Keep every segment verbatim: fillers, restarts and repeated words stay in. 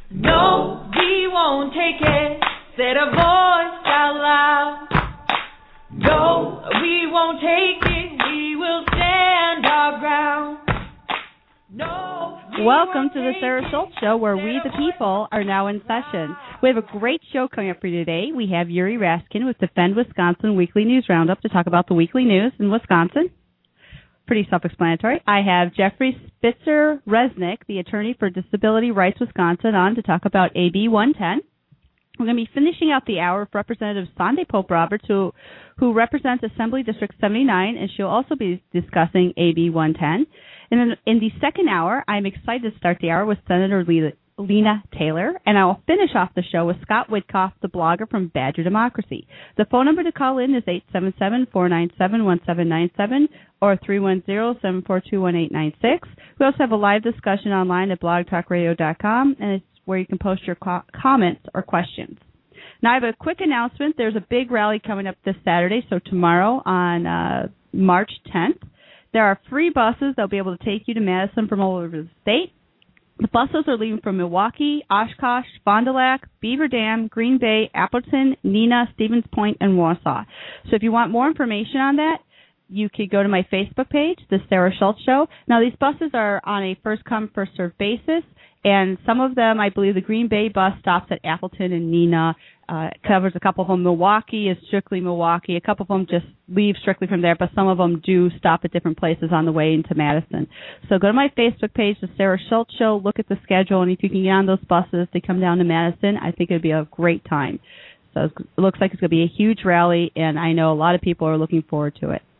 No, we won't take it, said a voice out loud. No, we won't take it, we will stand our ground. No. Welcome to the Sarah Schultz Show, where we, the people, are now in session. We have a great show coming up for you today. We have Yuri Raskin with Defend Wisconsin Weekly News Roundup to talk about the weekly news in Wisconsin. Pretty self-explanatory. I have Jeffrey Spitzer-Resnick, the attorney for Disability Rights Wisconsin, on to talk about A B one ten. We're going to be finishing out the hour with Representative Sandy Pope Roberts, who, who represents Assembly District seventy-nine, and she'll also be discussing A B one ten. And then in the second hour, I'm excited to start the hour with Senator Lena, Lena Taylor, and I'll finish off the show with Scott Witkoff, the blogger from Badger Democracy. The phone number to call in is eight seven seven, four nine seven, one seven nine seven or three one zero, seven four two, one eight nine six. We also have a live discussion online at blog talk radio dot com, and it's where you can post your co- comments or questions. Now, I have a quick announcement. There's a big rally coming up this Saturday, so tomorrow on uh, March tenth. There are free buses that will be able to take you to Madison from all over the state. The buses are leaving from Milwaukee, Oshkosh, Fond du Lac, Beaver Dam, Green Bay, Appleton, Neenah, Stevens Point, and Wausau. So if you want more information on that, you could go to my Facebook page, The Sarah Schultz Show. Now, these buses are on a first-come, first-served basis, and some of them, I believe the Green Bay bus stops at Appleton and Neenah, uh, covers a couple of them. Milwaukee is strictly Milwaukee. A couple of them just leave strictly from there, but some of them do stop at different places on the way into Madison. So go to my Facebook page, The Sarah Schultz Show, look at the schedule, and if you can get on those buses to come down to Madison, I think it would be a great time. So it looks like it's going to be a huge rally, and I know a lot of people are looking forward to it.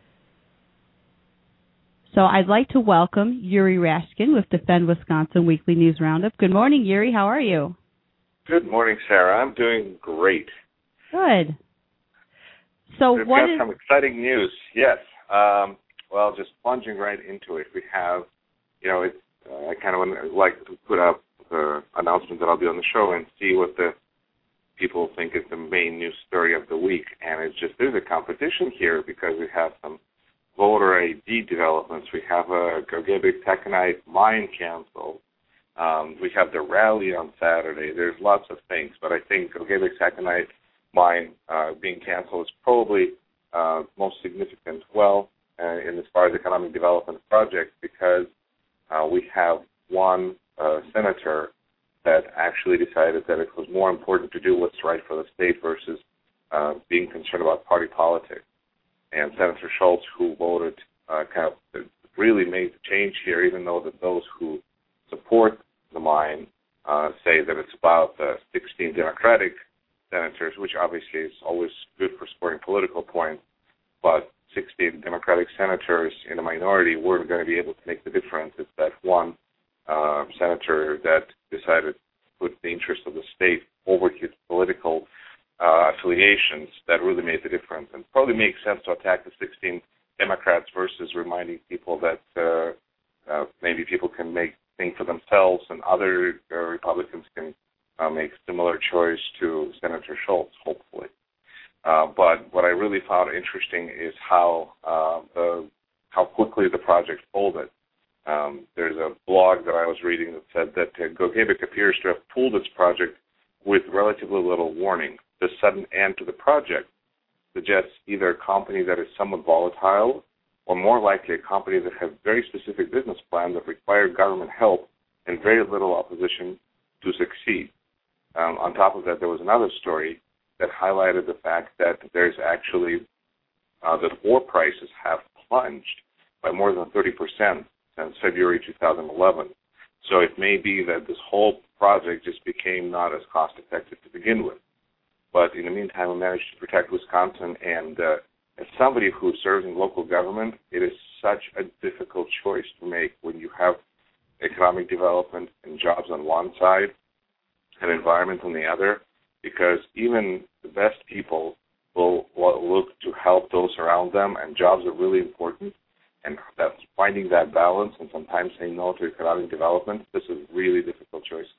So I'd like to welcome Yuri Raskin with Defend Wisconsin Weekly News Roundup. Good morning, Yuri. How are you? Good morning, Sarah. I'm doing great. Good. So We've what got is... some exciting news. Yes. Um, well, just plunging right into it, we have, you know, it, uh, I kind of like to put up the announcement that I'll be on the show and see what the people think is the main news story of the week. And it's just, there's a competition here because we have some voter I D developments. We have a Gogebic Taconite mine canceled. Um, we have the rally on Saturday. There's lots of things, but I think Gogebic Taconite mine uh, being canceled is probably uh, most significant, well, uh, in as far as economic development projects, because uh, we have one uh, senator that actually decided that it was more important to do what's right for the state versus uh, being concerned about party politics. And Senator Schultz, who voted, uh, kind of really made the change here, even though that those who support the mine uh, say that it's about the sixteen Democratic senators, which obviously is always good for scoring political points, but sixteen Democratic senators in a minority weren't going to be able to make the difference. It's that one uh, senator that decided to put the interest of the state over his political Uh, affiliations that really made the difference, and probably makes sense to attack the sixteen Democrats versus reminding people that uh, uh, maybe people can make think for themselves, and other uh, Republicans can uh, make similar choice to Senator Schultz, hopefully. Uh, but what I really found interesting is how uh, the, how quickly the project folded. Um, there's a blog that I was reading that said that uh, Gogebic appears to have pulled its project with relatively little warning. The sudden end to the project suggests either a company that is somewhat volatile or more likely a company that has very specific business plans that require government help and very little opposition to succeed. Um, on top of that, there was another story that highlighted the fact that there's actually, uh, that ore prices have plunged by more than thirty percent since February two thousand eleven. So it may be that this whole project just became not as cost-effective to begin with. But in the meantime, we managed to protect Wisconsin, and uh, as somebody who serves in local government, it is such a difficult choice to make when you have economic development and jobs on one side and environment on the other, because even the best people will, will look to help those around them, and jobs are really important, and that's finding that balance and sometimes saying no to economic development. This is really difficult choices.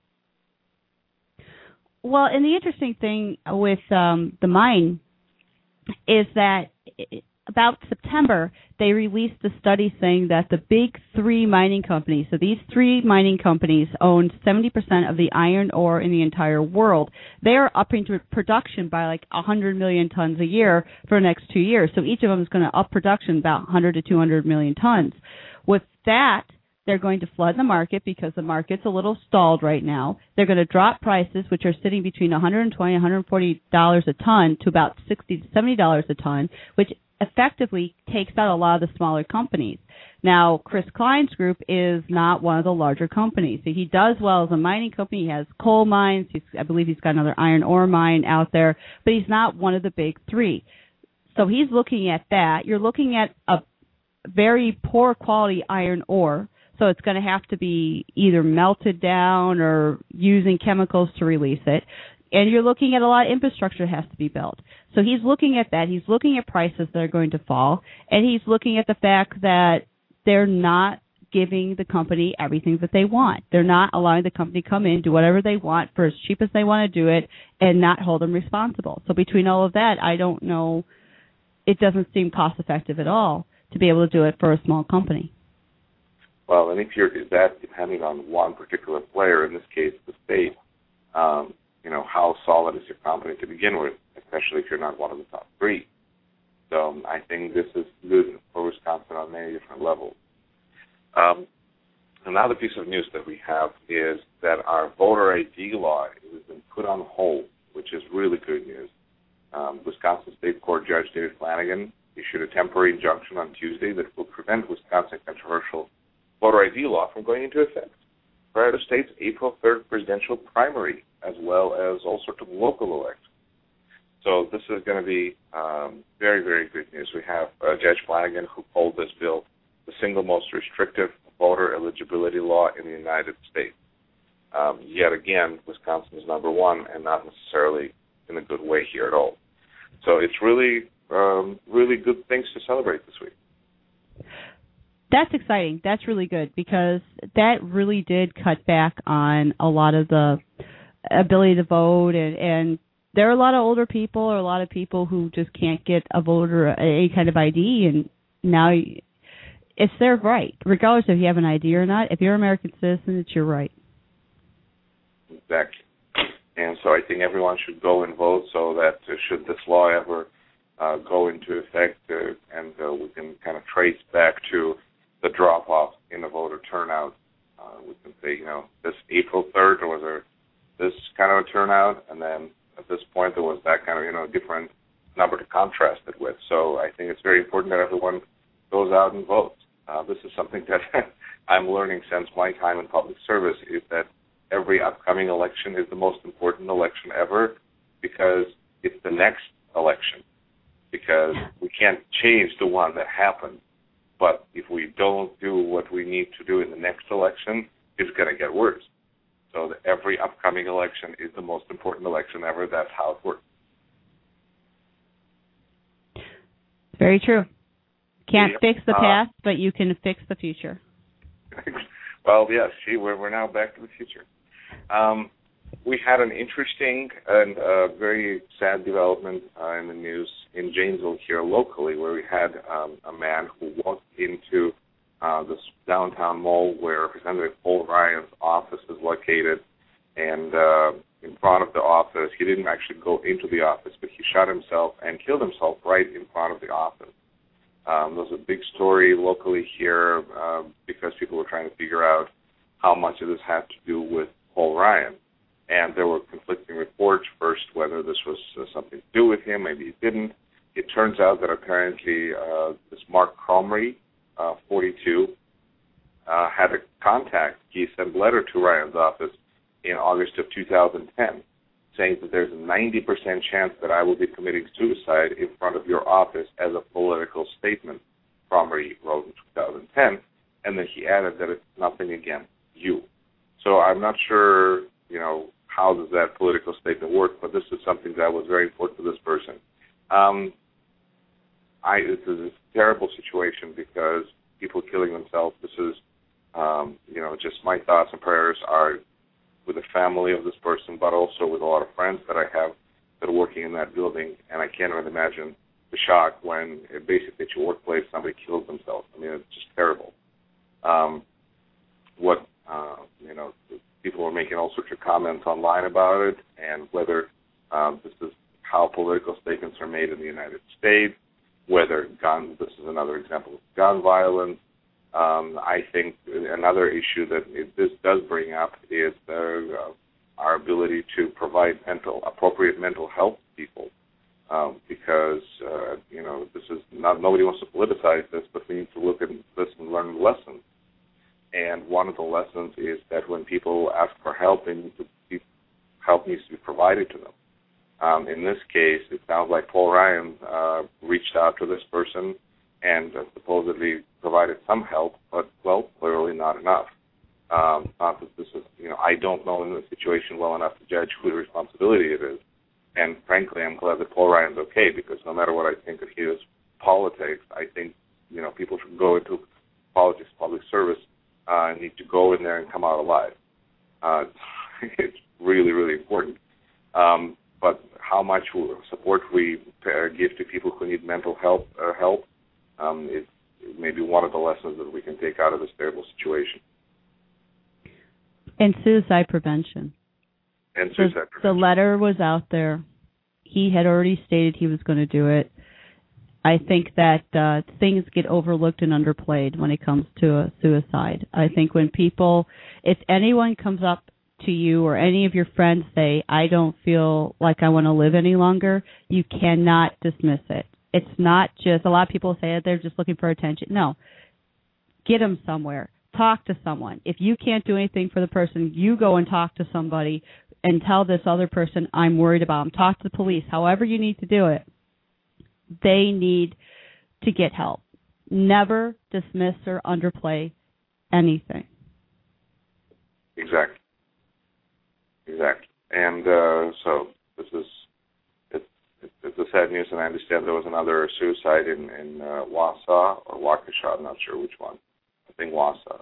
Well, and the interesting thing with um, the mine is that about September, they released a study saying that the big three mining companies, so these three mining companies own seventy percent of the iron ore in the entire world. They are upping to production by like one hundred million tons a year for the next two years. So each of them is going to up production about one hundred to two hundred million tons. With that, they're going to flood the market because the market's a little stalled right now. They're going to drop prices, which are sitting between one hundred twenty dollars and one hundred forty dollars a ton to about sixty to seventy dollars a ton, which effectively takes out a lot of the smaller companies. Now, Chris Klein's group is not one of the larger companies. So he does well as a mining company. He has coal mines. He's, I believe he's got another iron ore mine out there, but he's not one of the big three. So he's looking at that. You're looking at a very poor quality iron ore. So it's going to have to be either melted down or using chemicals to release it. And you're looking at a lot of infrastructure has to be built. So he's looking at that. He's looking at prices that are going to fall. And he's looking at the fact that they're not giving the company everything that they want. They're not allowing the company to come in, do whatever they want for as cheap as they want to do it, and not hold them responsible. So between all of that, I don't know, it doesn't seem cost effective at all to be able to do it for a small company. Well, and if you're that depending on one particular player, in this case the state, um, you know, how solid is your company to begin with, especially if you're not one of the top three. So um, I think this is good for Wisconsin on many different levels. Um, another piece of news that we have is that our voter I D law has been put on hold, which is really good news. Um, Wisconsin State Court Judge David Flanagan issued a temporary injunction on Tuesday that will prevent Wisconsin controversial voter I D law from going into effect prior to state's April third presidential primary, as well as all sorts of local elections. So this is going to be um, very, very good news. We have uh, Judge Flanagan, who called this bill the single most restrictive voter eligibility law in the United States. Um, yet again, Wisconsin is number one, and not necessarily in a good way here at all. So it's really, um, really good things to celebrate this week. That's exciting. That's really good because that really did cut back on a lot of the ability to vote, and, and there are a lot of older people or a lot of people who just can't get a vote or any kind of I D, and now it's their right, regardless if you have an I D or not. If you're an American citizen, it's your right. Exactly. And so I think everyone should go and vote so that uh, should this law ever uh, go into effect, uh, and uh, we can kind of trace back to the drop-off in the voter turnout. Uh, we can say, you know, this April third, there was a, this kind of a turnout, and then at this point there was that kind of, you know, different number to contrast it with. So I think it's very important that everyone goes out and votes. Uh, this is something that I'm learning since my time in public service, is that every upcoming election is the most important election ever because it's the next election, because we can't change the one that happened. But if we don't do what we need to do in the next election, it's going to get worse. So the, every upcoming election is the most important election ever. That's how it works. Very true. Can't yeah. fix the past, uh, but you can fix the future. Well, yes, see, we're, we're now back to the future. Um, we had an interesting and uh, very sad development uh, in the news in Janesville here locally, where we had um, a man who walked into uh, this downtown mall where Representative Paul Ryan's office is located, and uh, in front of the office, he didn't actually go into the office, but he shot himself and killed himself right in front of the office. Um, there was a big story locally here uh, because people were trying to figure out how much of this had to do with Paul Ryan. And there were conflicting reports, first whether this was uh, something to do with him, maybe it didn't. It turns out that apparently uh, this Mark Cromry, uh, forty-two, uh, had a contact. He sent a letter to Ryan's office in August of two thousand ten saying that there's a ninety percent chance that I will be committing suicide in front of your office as a political statement, Cromry wrote in two thousand ten. And then he added that it's nothing against you. So I'm not sure, you know, how does that political statement work, but this is something that was very important to this person. Um, I, this is a terrible situation because people killing themselves, this is, um, you know, just my thoughts and prayers are with the family of this person, but also with a lot of friends that I have that are working in that building, and I can't really imagine the shock when it basically at your workplace somebody kills themselves. I mean, it's just terrible. Um, what, uh, you know, people were making all sorts of comments online about it, and whether um, this is how political statements are made in the United States, whether gun, this is another example of gun violence. Um, I think another issue that it, this does bring up is the, uh, our ability to provide mental, appropriate mental health to people, um, because, uh, you know, this is not, nobody wants to politicize this, but we need to look at this and learn lessons. And one of the lessons is that when people ask for help, they need to be, help needs to be provided to them. Um, in this case, it sounds like Paul Ryan uh, reached out to this person and uh, supposedly provided some help, but, well, clearly not enough. Um, not that this is, you know, I don't know the situation well enough to judge whose responsibility it is. And frankly, I'm glad that Paul Ryan's okay, because no matter what I think of his politics, I think, you know, people should go into politics, public service, uh, need to go in there and come out alive. Uh, it's really, really important. Um, but how much support we uh, give to people who need mental health uh, help um, is maybe one of the lessons that we can take out of this terrible situation. And suicide prevention. And suicide the, prevention. The letter was out there. He had already stated he was going to do it. I think that uh, things get overlooked and underplayed when it comes to a suicide. I think when people, if anyone comes up to you or any of your friends say, I don't feel like I want to live any longer, you cannot dismiss it. It's not just, a lot of people say that they're just looking for attention. No. Get them somewhere. Talk to someone. If you can't do anything for the person, you go and talk to somebody and tell this other person, I'm worried about them. Talk to the police. However you need to do it. They need to get help. Never dismiss or underplay anything. Exactly. Exactly. And uh, so this is, it's, it's a sad news, and I understand there was another suicide in, in uh, Wausau or Waukesha, I'm not sure which one. I think Wausau.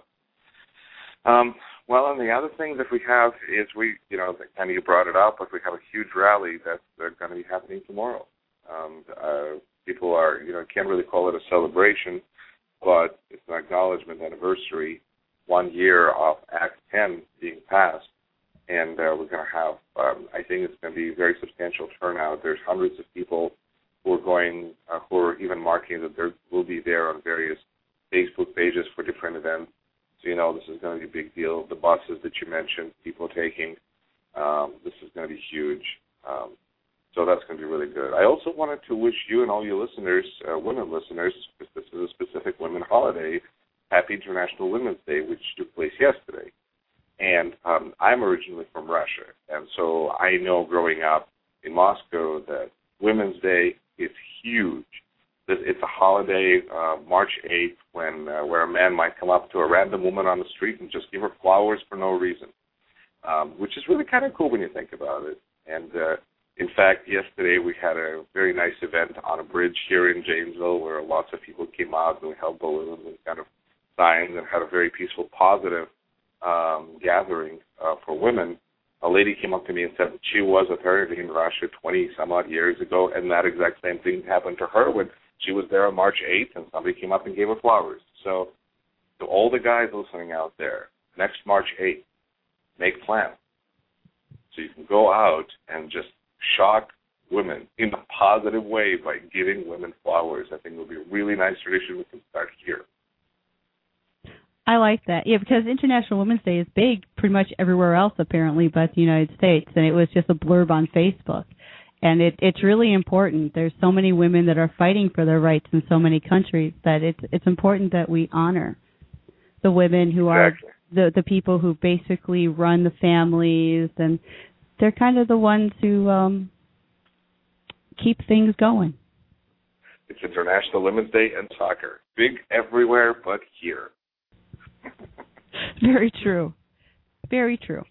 Um, well, and the other thing that we have is we, you know, kind of you brought it up, but we have a huge rally that's uh, going to be happening tomorrow. Um, uh, people are, you know, can't really call it a celebration, but it's an acknowledgement anniversary, one year of Act ten being passed, and uh, we're going to have, um, I think it's going to be a very substantial turnout. There's hundreds of people who are going, uh, who are even marking that they will be there on various Facebook pages for different events. So, you know, this is going to be a big deal. The buses that you mentioned, people taking, um, this is going to be huge. Um, so that's going to be really good. I also wanted to wish you and all your listeners, uh, women listeners, because this is a specific women holiday, Happy International Women's Day, which took place yesterday. And um, I'm originally from Russia, and so I know growing up in Moscow that Women's Day is huge. It's a holiday, uh, March eighth, when uh, where a man might come up to a random woman on the street and just give her flowers for no reason, um, which is really kind of cool when you think about it. And, uh, in fact, yesterday we had a very nice event on a bridge here in Janesville where lots of people came out and we held balloons and kind of signs and had a very peaceful, positive um, gathering uh, for women. A lady came up to me and said that she was apparently in Russia twenty-some-odd years ago, and that exact same thing happened to her when she was there on March eighth, and somebody came up and gave her flowers. So to all the guys listening out there, next March eighth, make plans. So you can go out and just shock women in a positive way by giving women flowers. I think it will be a really nice tradition we can start here. I like that. Yeah, because International Women's Day is big pretty much everywhere else, apparently, but the United States. And it was just a blurb on Facebook. And it, it's really important. There's so many women that are fighting for their rights in so many countries that it's it's important that we honor the women who exactly. are the, the people who basically run the families. And they're kind of the ones who um, keep things going. It's International Women's Day and soccer. Big everywhere but here. Very true. Very true.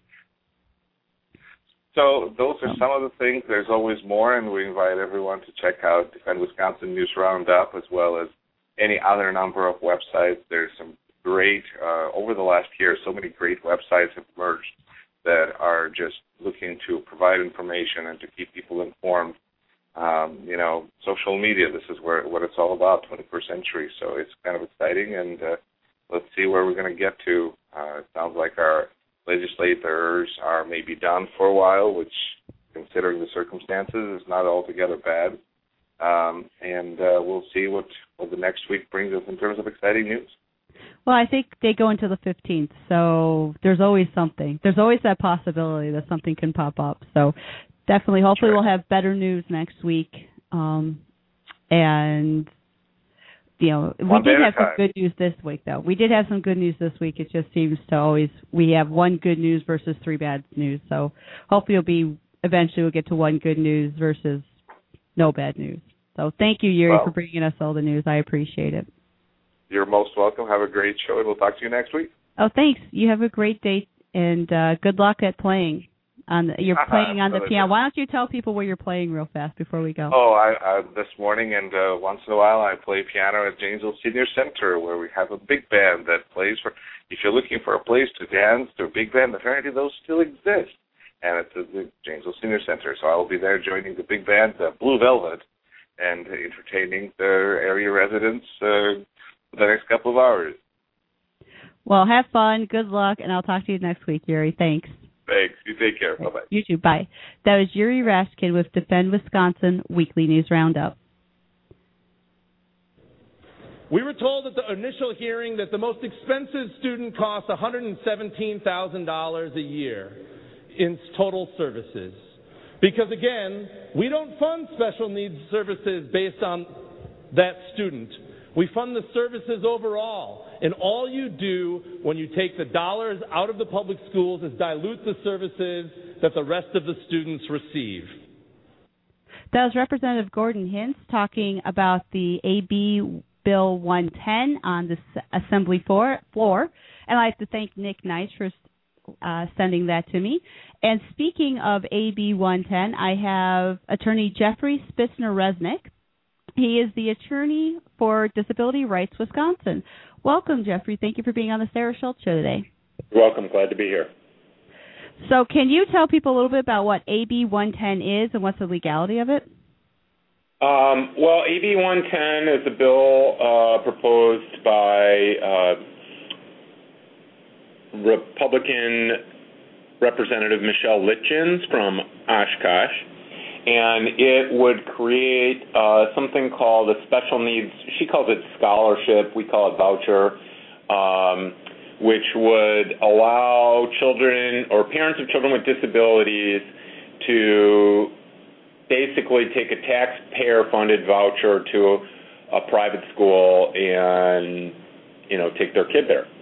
So those are some of the things. There's always more, and we invite everyone to check out Defend Wisconsin News Roundup as well as any other number of websites. There's some great, uh, over the last year, so many great websites have emerged that are just looking to provide information and to keep people informed. um, you know, social media. This is where what it's all about, twenty-first century. So it's kind of exciting, and uh, let's see where we're going to get to. Uh, it sounds like our legislators are maybe done for a while, which, considering the circumstances, is not altogether bad. Um, and uh, we'll see what, what the next week brings us in terms of exciting news. Well, I think they go until the fifteenth, so there's always something. There's always that possibility that something can pop up. So definitely, hopefully Sure. we'll have better news next week. Um, and, you know, we One did day at have a some time. good news this week, though. We did have some good news this week. It just seems to always, we have one good news versus three bad news. So hopefully it'll be, eventually we'll get to one good news versus no bad news. So thank you, Yuri, Well, for bringing us all the news. I appreciate it. You're most welcome. Have a great show, and we'll talk to you next week. Oh, thanks. You have a great day, and uh, good luck at playing. On the, you're playing on the piano. Why don't you tell people where you're playing real fast before we go? Oh, I, I this morning and uh, once in a while I play piano at Janesville Senior Center, where we have a big band that plays for. If you're looking for a place to dance to a big band, apparently those still exist, and it's at the Janesville Senior Center. So I will be there joining the big band, uh, Blue Velvet, and entertaining the area residents uh, for the next couple of hours. Well, have fun. Good luck, and I'll talk to you next week, Yuri. Thanks. Thanks. You take care. Bye-bye. You too. Bye. That was Yuri Raskin with Defend Wisconsin Weekly News Roundup. We were told at the initial hearing that the most expensive student costs one hundred seventeen thousand dollars a year in total services. Because, again, we don't fund special needs services based on that student. We fund the services overall. And all you do when you take the dollars out of the public schools is dilute the services that the rest of the students receive. That was Representative Gordon Hintz talking about the A B Bill one ten on the Assembly floor. And I'd like to thank Nick Nice for uh, sending that to me. And speaking of A B one ten, I have Attorney Jeffrey Spitzner-Resnick. He is the attorney for Disability Rights Wisconsin. Welcome, Jeffrey. Thank you for being on the Sarah Schultz Show today. You're welcome. Glad to be here. So can you tell people a little bit about what A B one ten is and what's the legality of it? Um, well, A B one ten is a bill uh, proposed by uh, Republican Representative Michelle Litchins from Oshkosh. And it would create uh, something called a special needs, she calls it scholarship, we call it voucher, um, which would allow children or parents of children with disabilities to basically take a taxpayer-funded voucher to a private school and, you know, take their kid there.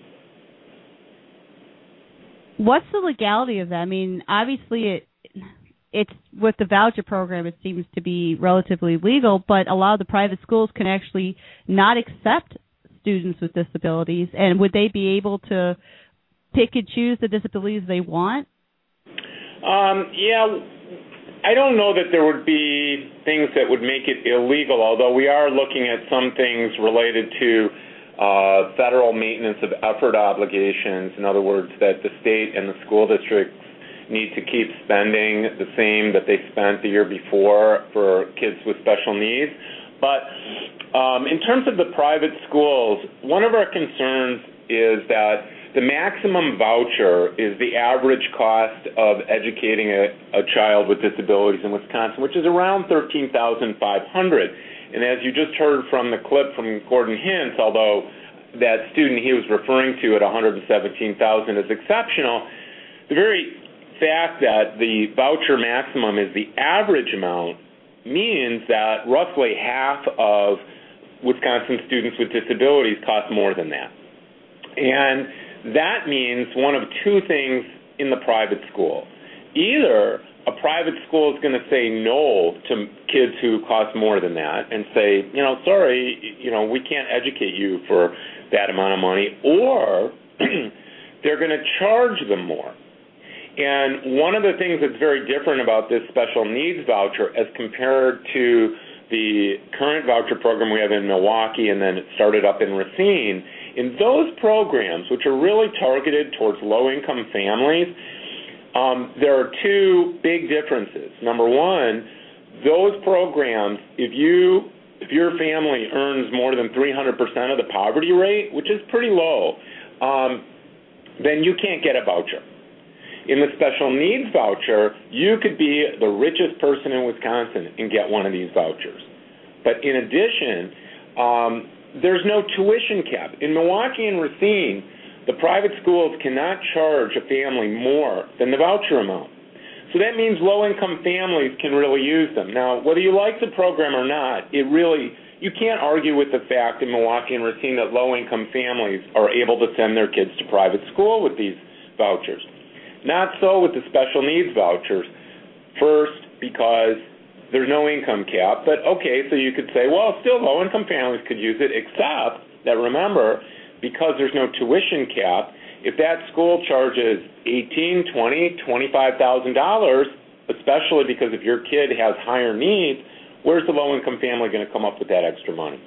What's the legality of that? I mean, obviously it... It's with the voucher program, it seems to be relatively legal, but a lot of the private schools can actually not accept students with disabilities. And would they be able to pick and choose the disabilities they want? Um, yeah, I don't know that there would be things that would make it illegal, although we are looking at some things related to uh, federal maintenance of effort obligations. In other words, that the state and the school districts need to keep spending the same that they spent the year before for kids with special needs. But um, in terms of the private schools, one of our concerns is that the maximum voucher is the average cost of educating a, a child with disabilities in Wisconsin, which is around thirteen thousand five hundred dollars. And as you just heard from the clip from Gordon Hintz, although that student he was referring to at one hundred seventeen thousand dollars is exceptional, the very fact that the voucher maximum is the average amount means that roughly half of Wisconsin students with disabilities cost more than that. And that means one of two things in the private school. Either a private school is going to say no to kids who cost more than that and say, you know, sorry, you know, we can't educate you for that amount of money, or they're going to charge them more. And one of the things that's very different about this special needs voucher as compared to the current voucher program we have in Milwaukee and then it started up in Racine, in those programs, which are really targeted towards low-income families, um, there are two big differences. Number one, those programs, if you if your family earns more than three hundred percent of the poverty rate, which is pretty low, um, then you can't get a voucher. In the special needs voucher, you could be the richest person in Wisconsin and get one of these vouchers. But in addition, um, there's no tuition cap. In Milwaukee and Racine, the private schools cannot charge a family more than the voucher amount. So that means low-income families can really use them. Now, whether you like the program or not, it really, you can't argue with the fact in Milwaukee and Racine that low-income families are able to send their kids to private school with these vouchers. Not so with the special needs vouchers. First, because there's no income cap, but okay, so you could say, well, still low-income families could use it, except that, remember, because there's no tuition cap, if that school charges eighteen thousand dollars, twenty thousand dollars, twenty-five thousand dollars, especially because if your kid has higher needs, where's the low-income family going to come up with that extra money?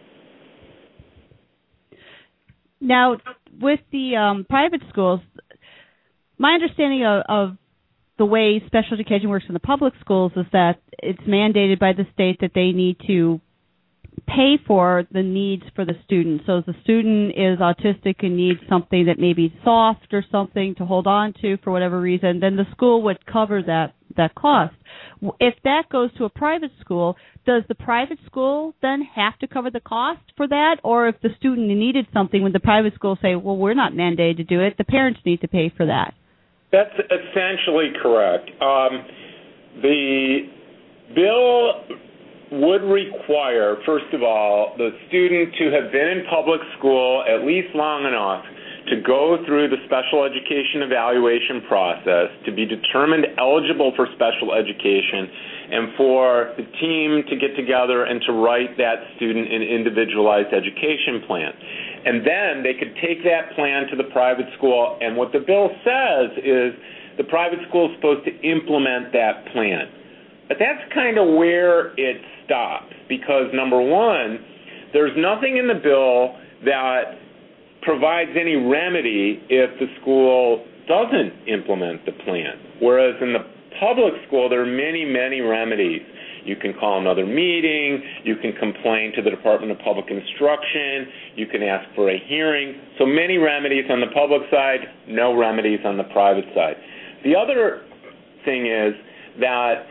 Now, with the um, private schools, my understanding of, of the way special education works in the public schools is that it's mandated by the state that they need to pay for the needs for the student. So if the student is autistic and needs something that may be soft or something to hold on to for whatever reason, then the school would cover that, that cost. If that goes to a private school, does the private school then have to cover the cost for that? Or if the student needed something, would the private school say, well, we're not mandated to do it, the parents need to pay for that? That's essentially correct. Um, the bill would require, first of all, the student to have been in public school at least long enough to go through the special education evaluation process, to be determined eligible for special education, and for the team to get together and to write that student an individualized education plan. And then they could take that plan to the private school, and what the bill says is the private school is supposed to implement that plan. But that's kind of where it stops, because, number one, there's nothing in the bill that provides any remedy if the school doesn't implement the plan, whereas in the public school there are many, many remedies. You can call another meeting, you can complain to the Department of Public Instruction, you can ask for a hearing. So many remedies on the public side, no remedies on the private side. The other thing is that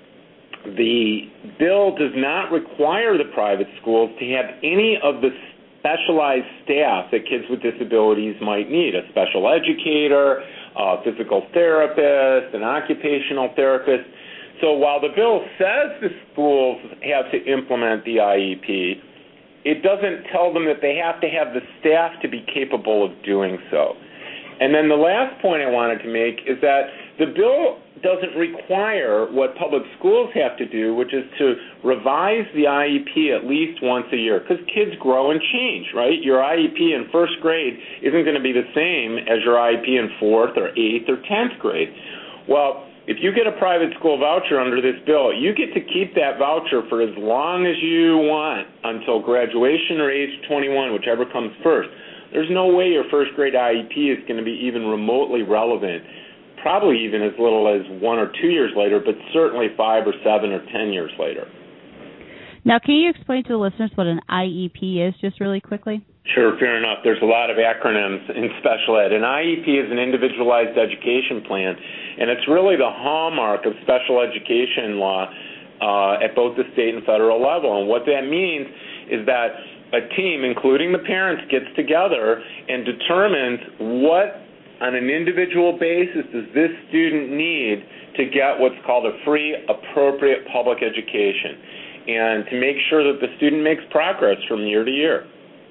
the bill does not require the private schools to have any of the specialized staff that kids with disabilities might need, a special educator, a physical therapist, an occupational therapist. So while the bill says the schools have to implement the I E P, it doesn't tell them that they have to have the staff to be capable of doing so. And then the last point I wanted to make is that the bill doesn't require what public schools have to do, which is to revise the I E P at least once a year, because kids grow and change, right? Your I E P in first grade isn't going to be the same as your I E P in fourth or eighth or tenth grade. Well, if you get a private school voucher under this bill, you get to keep that voucher for as long as you want until graduation or age twenty-one, whichever comes first. There's no way your first grade I E P is going to be even remotely relevant, probably even as little as one or two years later, but certainly five or seven or ten years later. Now, can you explain to the listeners what an I E P is, just really quickly? Sure, fair enough. There's a lot of acronyms in special ed. An I E P is an individualized education plan, and it's really the hallmark of special education law uh, at both the state and federal level. And what that means is that a team, including the parents, gets together and determines what, on an individual basis, does this student need to get what's called a free, appropriate public education, and to make sure that the student makes progress from year to year.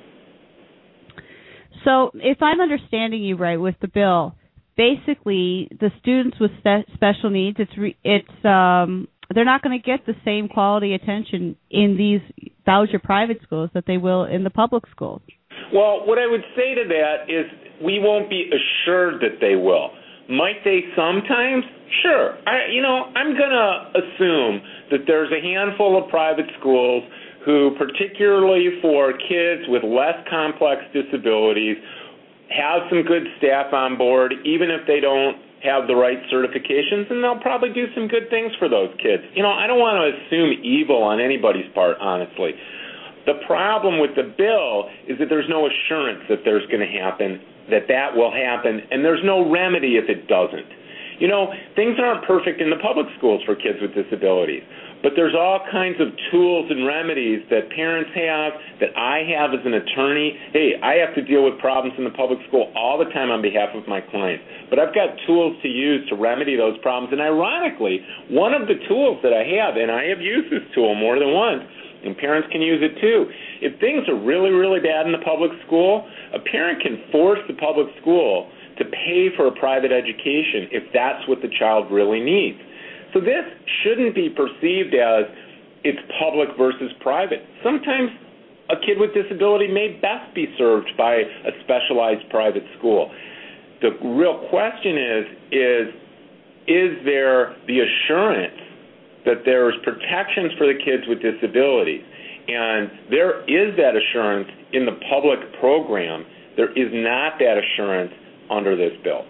So if I'm understanding you right with the bill, basically the students with spe- special needs, it's re- it's um, they're not going to get the same quality attention in these voucher private schools that they will in the public schools. Well, what I would say to that is we won't be assured that they will. Might they sometimes? Sure. I, you know, I'm going to assume that there's a handful of private schools who, particularly for kids with less complex disabilities, have some good staff on board, even if they don't have the right certifications, and they'll probably do some good things for those kids. You know, I don't want to assume evil on anybody's part, honestly. The problem with the bill is that there's no assurance that there's going to happen, that that will happen, and there's no remedy if it doesn't. You know, things aren't perfect in the public schools for kids with disabilities, but there's all kinds of tools and remedies that parents have, that I have as an attorney. Hey, I have to deal with problems in the public school all the time on behalf of my clients, but I've got tools to use to remedy those problems, and ironically, one of the tools that I have, and I have used this tool more than once, and parents can use it too. If things are really, really bad in the public school, a parent can force the public school to pay for a private education if that's what the child really needs. So this shouldn't be perceived as it's public versus private. Sometimes a kid with disability may best be served by a specialized private school. The real question is, is, is there the assurance that there's protections for the kids with disabilities? And there is that assurance in the public program. There is not that assurance under this bill.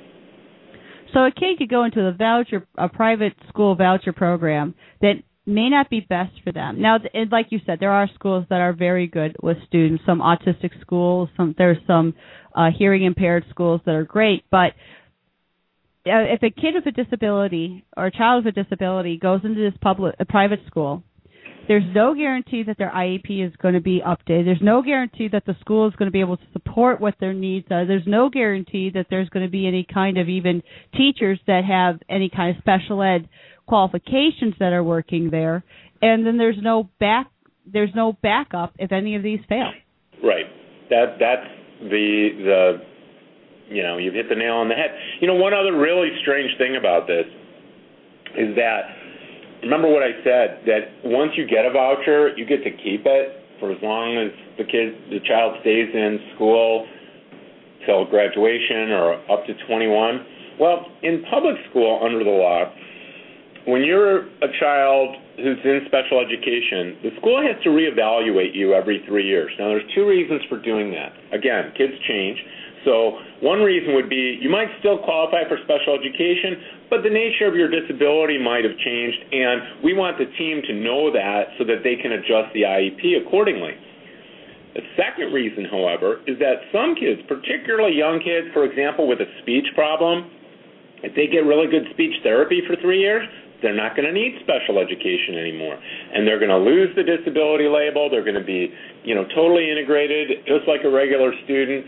So a kid could go into a voucher, a private school voucher program that may not be best for them. Now, like you said, there are schools that are very good with students. Some autistic schools, some there's some uh, hearing impaired schools that are great. But if a kid with a disability or a child with a disability goes into this public, a private school, there's no guarantee that their I E P is going to be updated. There's no guarantee that the school is going to be able to support what their needs are. There's no guarantee that there's going to be any kind of even teachers that have any kind of special ed qualifications that are working there. And then there's no back there's no backup if any of these fail. Right. That that's the the you know, you've hit the nail on the head. You know, one other really strange thing about this is that, remember what I said, that once you get a voucher, you get to keep it for as long as the kid, the child stays in school till graduation or up to twenty-one. Well, in public school, under the law, when you're a child who's in special education, the school has to reevaluate you every three years. Now, there's two reasons for doing that. Again, kids change. So one reason would be you might still qualify for special education, but the nature of your disability might have changed, and we want the team to know that so that they can adjust the I E P accordingly. The second reason, however, is that some kids, particularly young kids, for example, with a speech problem, if they get really good speech therapy for three years, they're not going to need special education anymore, and they're going to lose the disability label. They're going to be, you know, totally integrated, just like a regular student.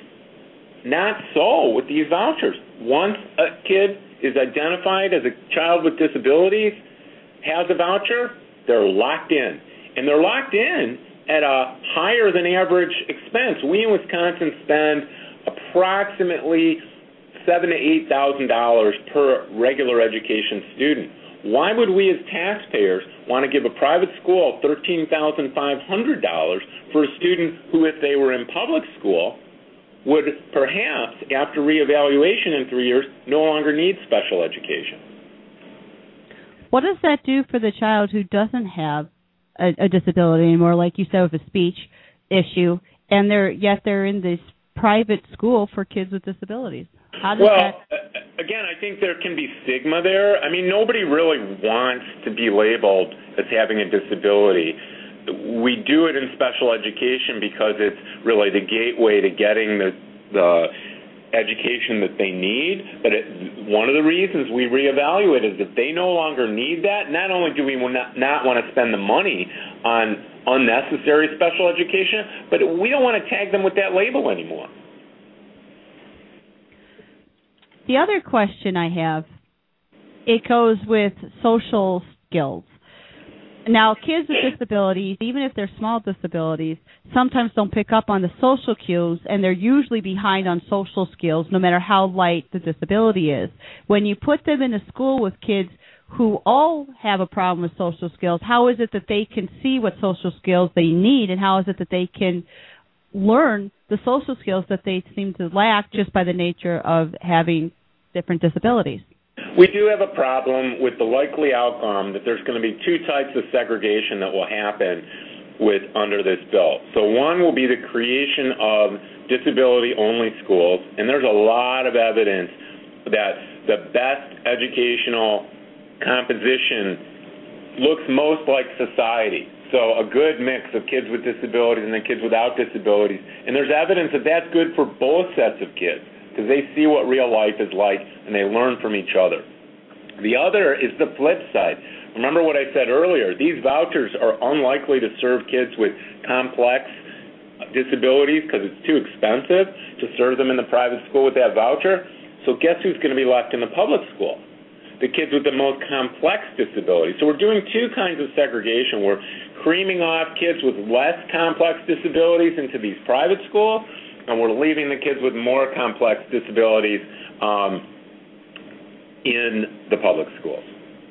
Not so with these vouchers. Once a kid is identified as a child with disabilities, has a voucher, they're locked in. And they're locked in at a higher than average expense. We in Wisconsin spend approximately seven thousand to eight thousand dollars per regular education student. Why would we as taxpayers want to give a private school thirteen thousand five hundred dollars for a student who, if they were in public school, would perhaps, after reevaluation in three years, no longer need special education? What does that do for the child who doesn't have a, a disability anymore, like you said, with a speech issue, and they're yet they're in this private school for kids with disabilities? How does well, that... again, I think there can be stigma there. I mean, nobody really wants to be labeled as having a disability. We do it in special education because it's really the gateway to getting the the education that they need. But it, one of the reasons we reevaluate is if they no longer need that, not only do we not, not want to spend the money on unnecessary special education, but we don't want to tag them with that label anymore. The other question I have, it goes with social skills. Now, kids with disabilities, even if they're small disabilities, sometimes don't pick up on the social cues, and they're usually behind on social skills, no matter how light the disability is. When you put them in a school with kids who all have a problem with social skills, how is it that they can see what social skills they need, and how is it that they can learn the social skills that they seem to lack just by the nature of having different disabilities? We do have a problem with the likely outcome that there's going to be two types of segregation that will happen with under this bill. So one will be the creation of disability-only schools, and there's a lot of evidence that the best educational composition looks most like society. So a good mix of kids with disabilities and then kids without disabilities. And there's evidence that that's good for both sets of kids because they see what real life is like and they learn from each other. The other is the flip side. Remember what I said earlier. These vouchers are unlikely to serve kids with complex disabilities because it's too expensive to serve them in the private school with that voucher. So guess who's going to be left in the public school? The kids with the most complex disabilities. So we're doing two kinds of segregation. We're creaming off kids with less complex disabilities into these private schools, and we're leaving the kids with more complex disabilities um, in the public schools.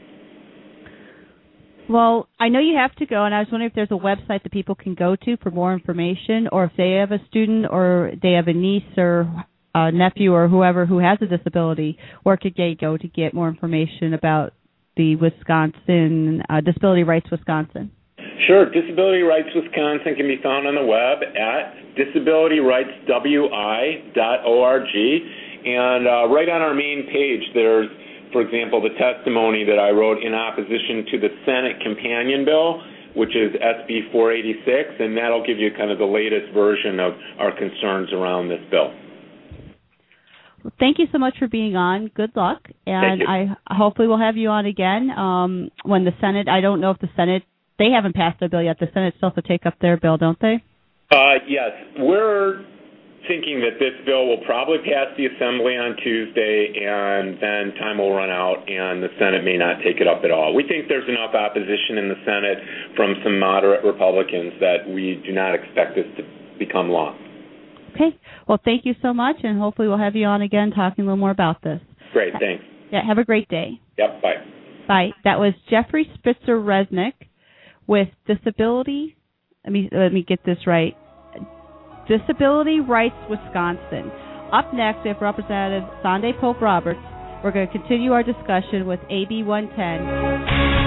Well, I know you have to go, and I was wondering if there's a website that people can go to for more information, or if they have a student or they have a niece or a nephew or whoever who has a disability, where could they go to get more information about the Wisconsin, uh, Disability Rights Wisconsin? Sure. Disability Rights Wisconsin can be found on the web at disability rights w i dot org. And uh, right on our main page, there's, for example, the testimony that I wrote in opposition to the Senate companion bill, which is S B four eighty-six, and that'll give you kind of the latest version of our concerns around this bill. Well, thank you so much for being on. Good luck, and I hopefully we'll have you on again um, when the Senate. I don't know if the Senate, they haven't passed their bill yet. The Senate still has to take up their bill, don't they? Uh, yes, we're thinking that this bill will probably pass the Assembly on Tuesday, and then time will run out, and the Senate may not take it up at all. We think there's enough opposition in the Senate from some moderate Republicans that we do not expect this to become law. Okay. Well, thank you so much, and hopefully we'll have you on again talking a little more about this. Great. Thanks. Yeah. Have a great day. Yep. Bye. Bye. That was Jeffrey Spitzer-Resnick with Disability. Let me let me get this right. Disability Rights Wisconsin. Up next, we have Representative Sunday Pope Roberts. We're going to continue our discussion with A B one ten.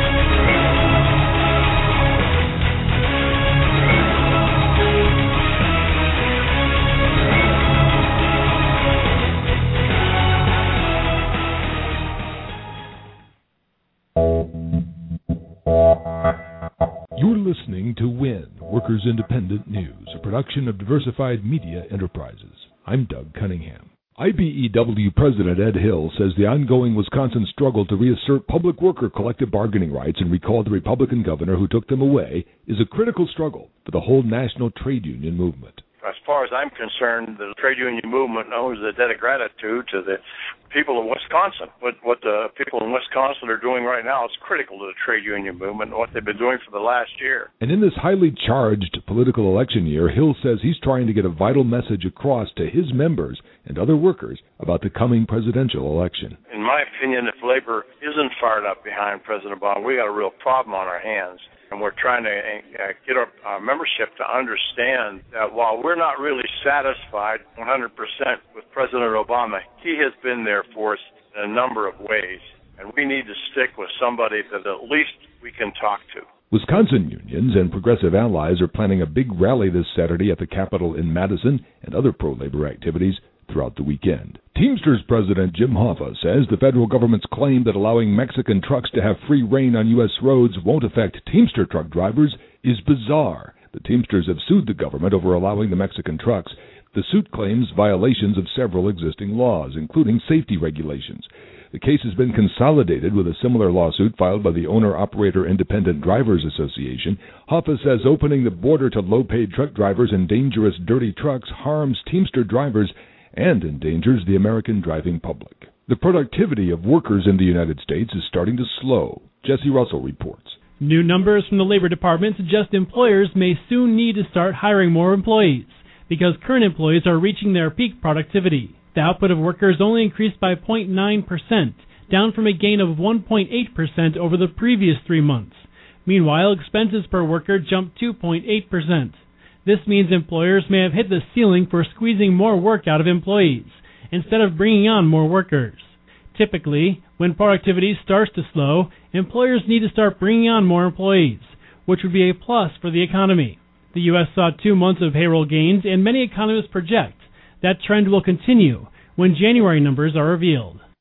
You're listening to WIN, Workers Independent News, a production of Diversified Media Enterprises. I'm Doug Cunningham. I B E W President Ed Hill says the ongoing Wisconsin struggle to reassert public worker collective bargaining rights and recall the Republican governor who took them away is a critical struggle for the whole national trade union movement. As far as I'm concerned, the trade union movement owes a debt of gratitude to the people of Wisconsin. What, what the people in Wisconsin are doing right now is critical to the trade union movement and what they've been doing for the last year. And in this highly charged political election year, Hill says he's trying to get a vital message across to his members and other workers about the coming presidential election. In my opinion, if labor isn't fired up behind President Obama, we got a real problem on our hands. And we're trying to uh, get our, our membership to understand that while we're not really satisfied one hundred percent with President Obama, he has been there for us in a number of ways. And we need to stick with somebody that at least we can talk to. Wisconsin unions and progressive allies are planning a big rally this Saturday at the Capitol in Madison and other pro-labor activities throughout the weekend. Teamsters President Jim Hoffa says the federal government's claim that allowing Mexican trucks to have free rein on U S roads won't affect Teamster truck drivers is bizarre. The Teamsters have sued the government over allowing the Mexican trucks. The suit claims violations of several existing laws, including safety regulations. The case has been consolidated with a similar lawsuit filed by the Owner-Operator Independent Drivers Association. Hoffa says opening the border to low-paid truck drivers and dangerous, dirty trucks harms Teamster drivers and endangers the American driving public. The productivity of workers in the United States is starting to slow. Jesse Russell reports. New numbers from the Labor Department suggest employers may soon need to start hiring more employees because current employees are reaching their peak productivity. The output of workers only increased by zero point nine percent, down from a gain of one point eight percent over the previous three months. Meanwhile, expenses per worker jumped two point eight percent. This means employers may have hit the ceiling for squeezing more work out of employees, instead of bringing on more workers. Typically, when productivity starts to slow, employers need to start bringing on more employees, which would be a plus for the economy. The U S saw two months of payroll gains, and many economists project that trend will continue when January numbers are revealed.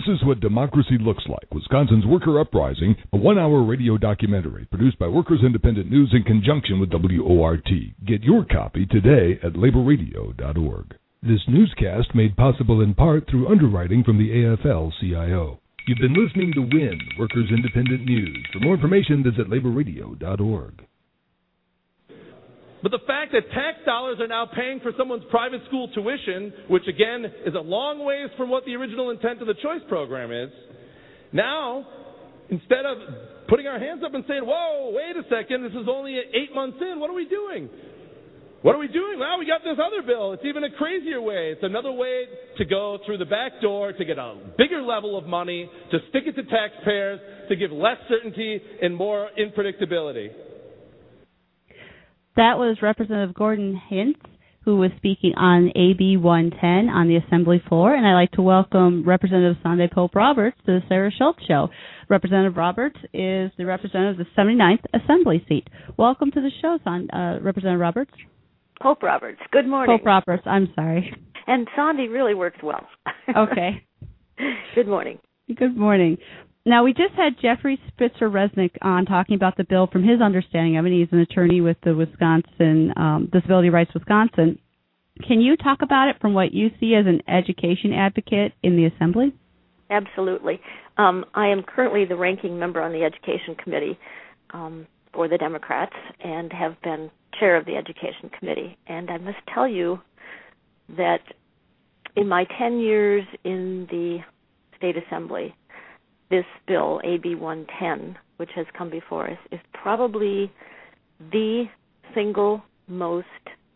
This is What Democracy Looks Like, Wisconsin's Worker Uprising, a one-hour radio documentary produced by Workers Independent News in conjunction with W O R T. Get your copy today at labor radio dot org. This newscast made possible in part through underwriting from the A F L C I O. You've been listening to W I N, Workers Independent News. For more information, visit labor radio dot org. But the fact that tax dollars are now paying for someone's private school tuition, which again is a long ways from what the original intent of the choice program is, now, instead of putting our hands up and saying, whoa, wait a second, this is only eight months in, what are we doing? What are we doing? Well, we got this other bill. It's even a crazier way. It's another way to go through the back door to get a bigger level of money, to stick it to taxpayers, to give less certainty and more unpredictability. That was Representative Gordon Hintz, who was speaking on A B one ten on the Assembly floor, and I'd like to welcome Representative Sandy Pope Roberts to the Sarah Schultz Show. Representative Roberts is the representative of the seventy-ninth Assembly seat. Welcome to the show, Son, uh, Representative Roberts. Pope Roberts. Good morning. Pope Roberts, I'm sorry. And Sandy really works well. Okay. Good morning. Good morning. Now, we just had Jeffrey Spitzer-Resnick on talking about the bill from his understanding of it. He's an attorney with the Wisconsin um, Disability Rights Wisconsin. Can you talk about it from what you see as an education advocate in the Assembly? Absolutely. Um, I am currently the ranking member on the Education Committee um, for the Democrats and have been chair of the Education Committee. And I must tell you that in my ten years in the State Assembly, this bill, A B one ten, which has come before us, is probably the single most,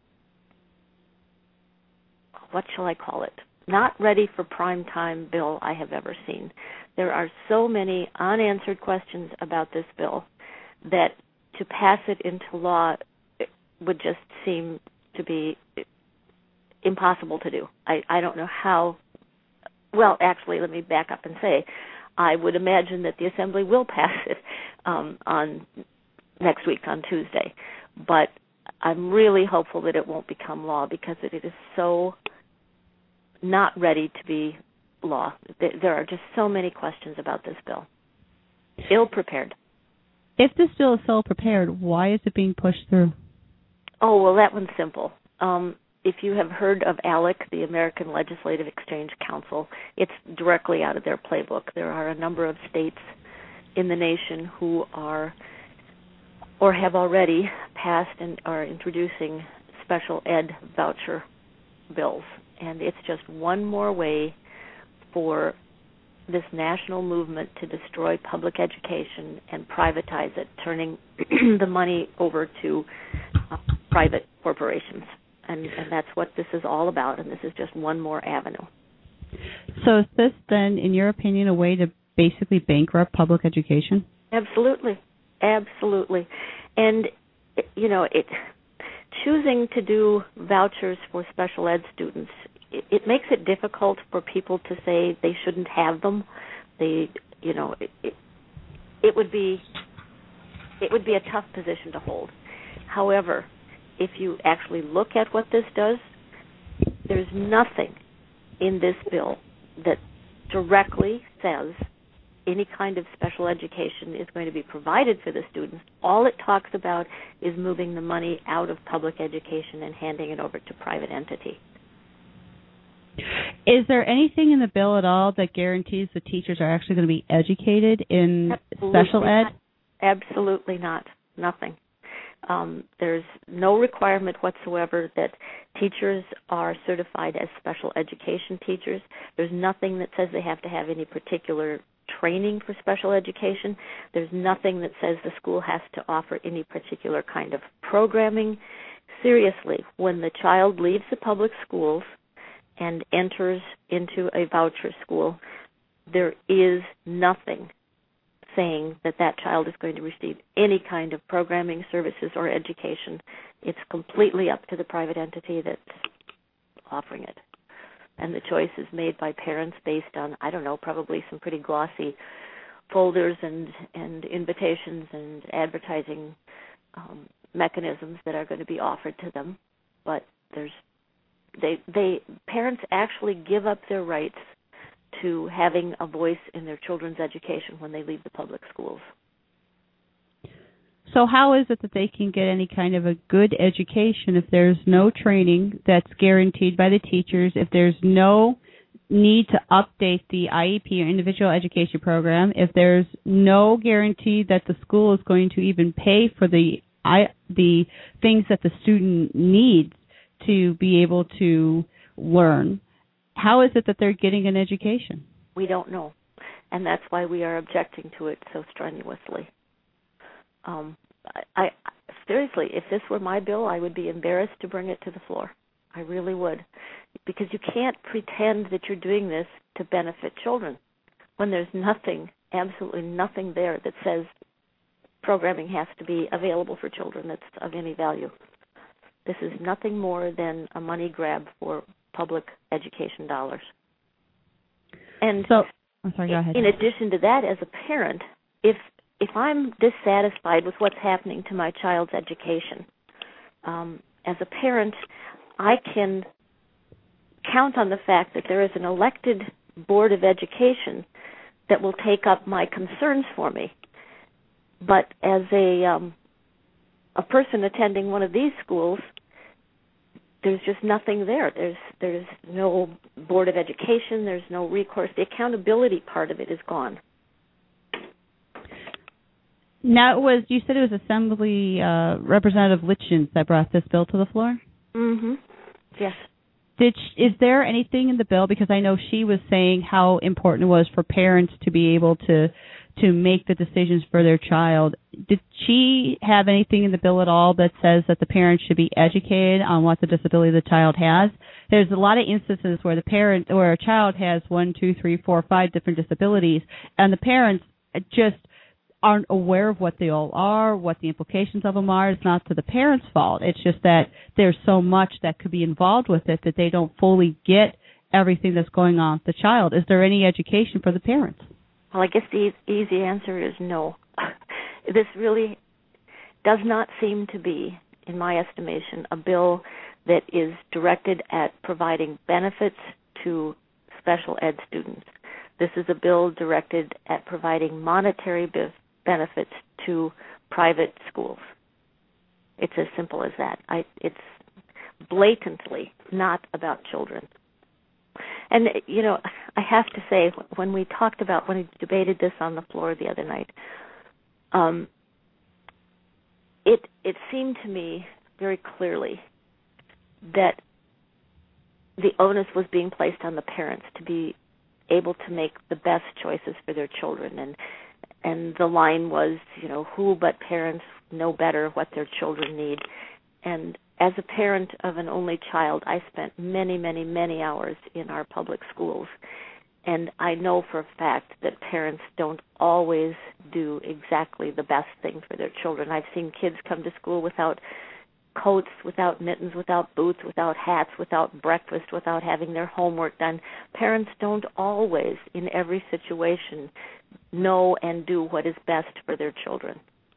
what shall I call it, not ready for prime time bill I have ever seen. There are so many unanswered questions about this bill that to pass it into law would just seem to be impossible to do. I, I don't know how, well, actually, let me back up and say, I would imagine that the Assembly will pass it um, on next week on Tuesday. But I'm really hopeful that it won't become law because it is so not ready to be law. There are just so many questions about this bill. Ill-prepared. If this bill is so prepared, why is it being pushed through? Oh, well, that one's simple. Um, if you have heard of ALEC, the American Legislative Exchange Council, it's directly out of their playbook. There are a number of states in the nation who are or have already passed and are introducing special ed voucher bills. And it's just one more way for this national movement to destroy public education and privatize it, turning the money over to uh, private corporations. And, and that's what this is all about, and this is just one more avenue. So is this then, in your opinion, a way to basically bankrupt public education? Absolutely. Absolutely. And, you know, it choosing to do vouchers for special ed students, it, it makes it difficult for people to say they shouldn't have them. They, you know, it, it, it would be it would be a tough position to hold. However, if you actually look at what this does, there's nothing in this bill that directly says any kind of special education is going to be provided for the students. All it talks about is moving the money out of public education and handing it over to private entity. Is there anything in the bill at all that guarantees the teachers are actually going to be educated in Absolutely special ed? Not. Absolutely not. Nothing. Um, there's no requirement whatsoever that teachers are certified as special education teachers. There's nothing that says they have to have any particular training for special education. There's nothing that says the school has to offer any particular kind of programming. Seriously, when the child leaves the public schools and enters into a voucher school, there is nothing saying that that child is going to receive any kind of programming, services, or education. It's completely up to the private entity that's offering it. And the choice is made by parents based on, I don't know, probably some pretty glossy folders and, and invitations and advertising um, mechanisms that are going to be offered to them. But there's they they parents actually give up their rights to having a voice in their children's education when they leave the public schools. So how is it that they can get any kind of a good education if there's no training that's guaranteed by the teachers, if there's no need to update the I E P or individual education program, if there's no guarantee that the school is going to even pay for the I, the things that the student needs to be able to learn? How is it that they're getting an education? We don't know, and that's why we are objecting to it so strenuously. Um, I, I seriously, if this were my bill, I would be embarrassed to bring it to the floor. I really would, because you can't pretend that you're doing this to benefit children when there's nothing, absolutely nothing there that says programming has to be available for children that's of any value. This is nothing more than a money grab for public education dollars. And so, I'm sorry, go ahead. In addition to that, as a parent, if if I'm dissatisfied with what's happening to my child's education, um, as a parent, I can count on the fact that there is an elected board of education that will take up my concerns for me. But as a um, a person attending one of these schools, there's just nothing there. There's there's no board of education. There's no recourse. The accountability part of it is gone. Now, it was you said it was Assembly uh, Representative Litchens that brought this bill to the floor? Mm-hmm. Yes. Did she, is there anything in the bill, because I know she was saying how important it was for parents to be able to to make the decisions for their child. Did she have anything in the bill at all that says that the parents should be educated on what the disability the child has? There's a lot of instances where the parent or a child has one, two, three, four, five different disabilities, and the parents just aren't aware of what they all are, what the implications of them are. It's not to the parents' fault. It's just that there's so much that could be involved with it that they don't fully get everything that's going on with the child. Is there any education for the parents? Well, I guess the easy answer is no. This really does not seem to be, in my estimation, a bill that is directed at providing benefits to special ed students. This is a bill directed at providing monetary be- benefits to private schools. It's as simple as that. I, it's blatantly not about children. And, you know, I have to say, when we talked about, when we debated this on the floor the other night, um, it it seemed to me very clearly that the onus was being placed on the parents to be able to make the best choices for their children. And and the line was, you know, who but parents know better what their children need. And as a parent of an only child, I spent many, many, many hours in our public schools. And I know for a fact that parents don't always do exactly the best thing for their children. I've seen kids come to school without coats, without mittens, without boots, without hats, without breakfast, without having their homework done. Parents don't always, in every situation, know and do what is best for their children.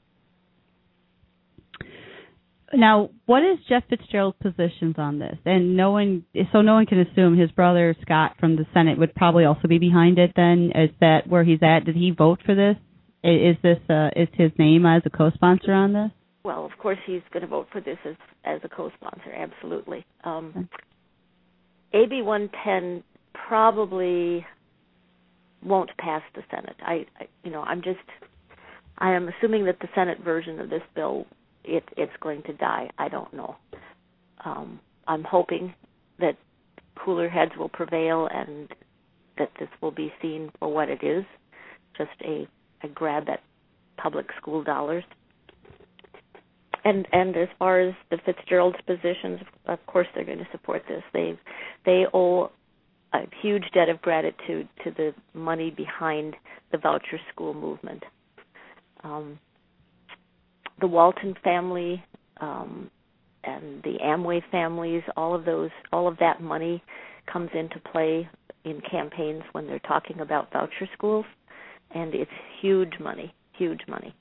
Now, what is Jeff Fitzgerald's positions on this? And no one, so no one can assume his brother Scott from the Senate would probably also be behind it. Then, is that where he's at? Did he vote for this? Is this uh, is his name as a co-sponsor on this? Well, of course he's going to vote for this as as a co-sponsor. Absolutely. Um, A B one ten probably won't pass the Senate. I, I, you know, I'm just, I am assuming that the Senate version of this bill, it, it's going to die. I don't know. Um, I'm hoping that cooler heads will prevail and that this will be seen for what it is, just a, a grab at public school dollars. And and as far as the Fitzgerald's positions, of course they're going to support this. They they owe a huge debt of gratitude to the money behind the voucher school movement. Um, the Walton family um, and the Amway families, all of those, all of that money comes into play in campaigns when they're talking about voucher schools, and it's huge money, huge money.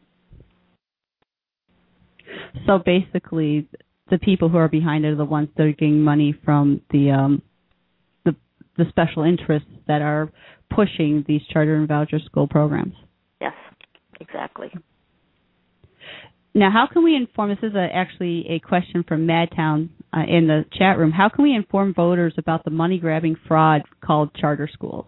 So basically, the people who are behind it are the ones that are getting money from the um, the the special interests that are pushing these charter and voucher school programs. Yes, exactly. Now, how can we inform, this is a, actually a question from Madtown uh, in the chat room, how can we inform voters about the money-grabbing fraud called charter schools?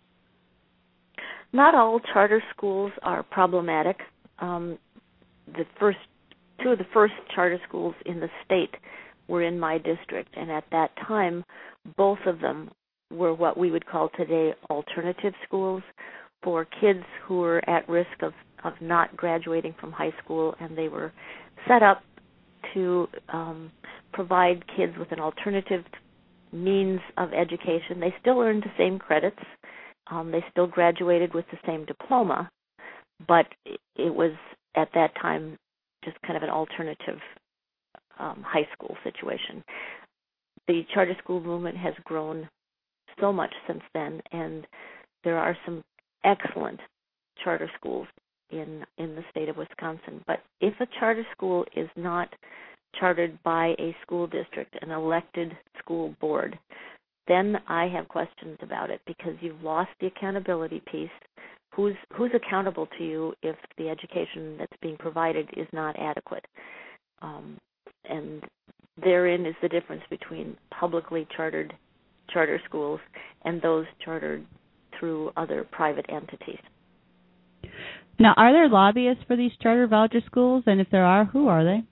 Not all charter schools are problematic. Um, the first two of the first charter schools in the state were in my district, and at that time, both of them were what we would call today alternative schools for kids who were at risk of, of not graduating from high school, and they were set up to um, provide kids with an alternative means of education. They still earned the same credits. Um, they still graduated with the same diploma, but it was at that time just kind of an alternative um, high school situation. The charter school movement has grown so much since then, and there are some excellent charter schools in in the state of Wisconsin. But if a charter school is not chartered by a school district, an elected school board, then I have questions about it, because you've lost the accountability piece. Who's who's accountable to you if the education that's being provided is not adequate? Um, and therein is the difference between publicly chartered charter schools and those chartered through other private entities. Now, are there lobbyists for these charter voucher schools? And if there are, who are they?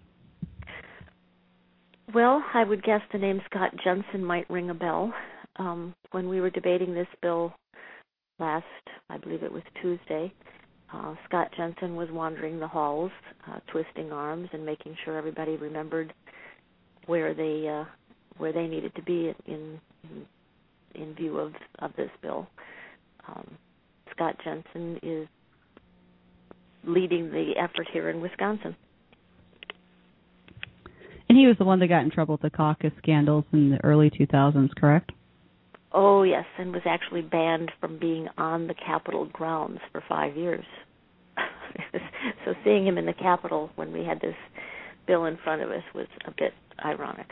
Well, I would guess the name Scott Jensen might ring a bell. Um, when we were debating this bill last, I believe it was Tuesday, uh, Scott Jensen was wandering the halls, uh, twisting arms and making sure everybody remembered where they uh, where they needed to be in in, in view of, of this bill. Um, Scott Jensen is leading the effort here in Wisconsin. And he was the one that got in trouble with the caucus scandals in the early two thousands, correct? Oh, yes, and was actually banned from being on the Capitol grounds for five years. So seeing him in the Capitol when we had this bill in front of us was a bit ironic.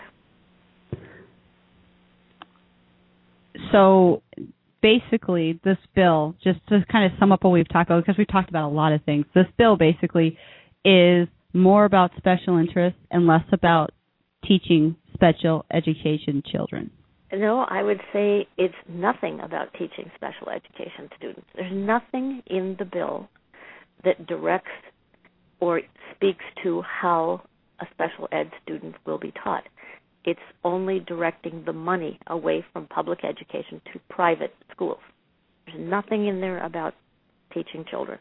So basically, this bill, just to kind of sum up what we've talked about, because we've talked about a lot of things, this bill basically is more about special interests and less about teaching special education children. No, I would say it's nothing about teaching special education students. There's nothing in the bill that directs or speaks to how a special ed student will be taught. It's only directing the money away from public education to private schools. There's nothing in there about teaching children.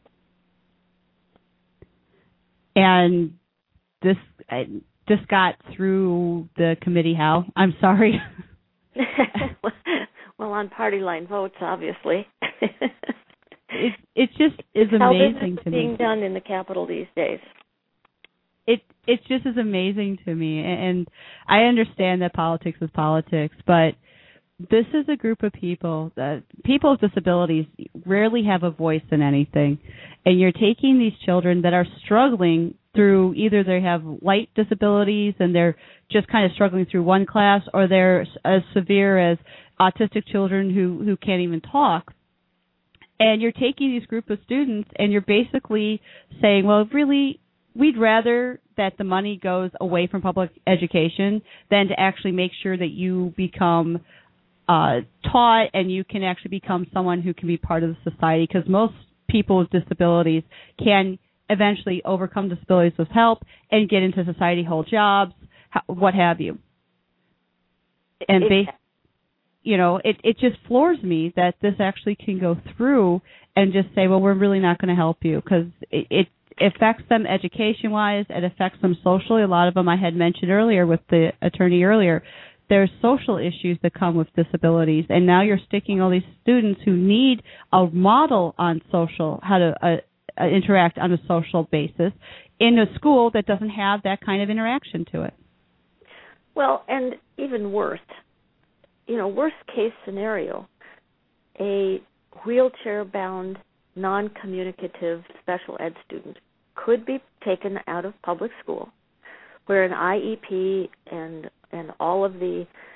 And this this got through the committee how? I'm sorry. Well, on party line votes, obviously. it it just is it's amazing how to me. Being done in the Capitol these days. It it just is amazing to me, and I understand that politics is politics, but this is a group of people that people with disabilities rarely have a voice in anything, and you're taking these children that are struggling through either they have light disabilities and they're just kind of struggling through one class, or they're as severe as autistic children who, who can't even talk. And you're taking these group of students and you're basically saying, well, really, we'd rather that the money goes away from public education than to actually make sure that you become uh, taught and you can actually become someone who can be part of the society, because most people with disabilities can eventually overcome disabilities with help and get into society, hold jobs, what have you. And they, you know, it, it just floors me that this actually can go through and just say, well, we're really not going to help you, because it, it affects them education-wise, it affects them socially. A lot of them I had mentioned earlier with the attorney earlier. There's social issues that come with disabilities, and now you're sticking all these students who need a model on social, how to uh, uh, interact on a social basis in a school that doesn't have that kind of interaction to it. Well, and even worse, you know, worst case scenario, a wheelchair-bound, non-communicative special ed student could be taken out of public school, where an I E P and and all of the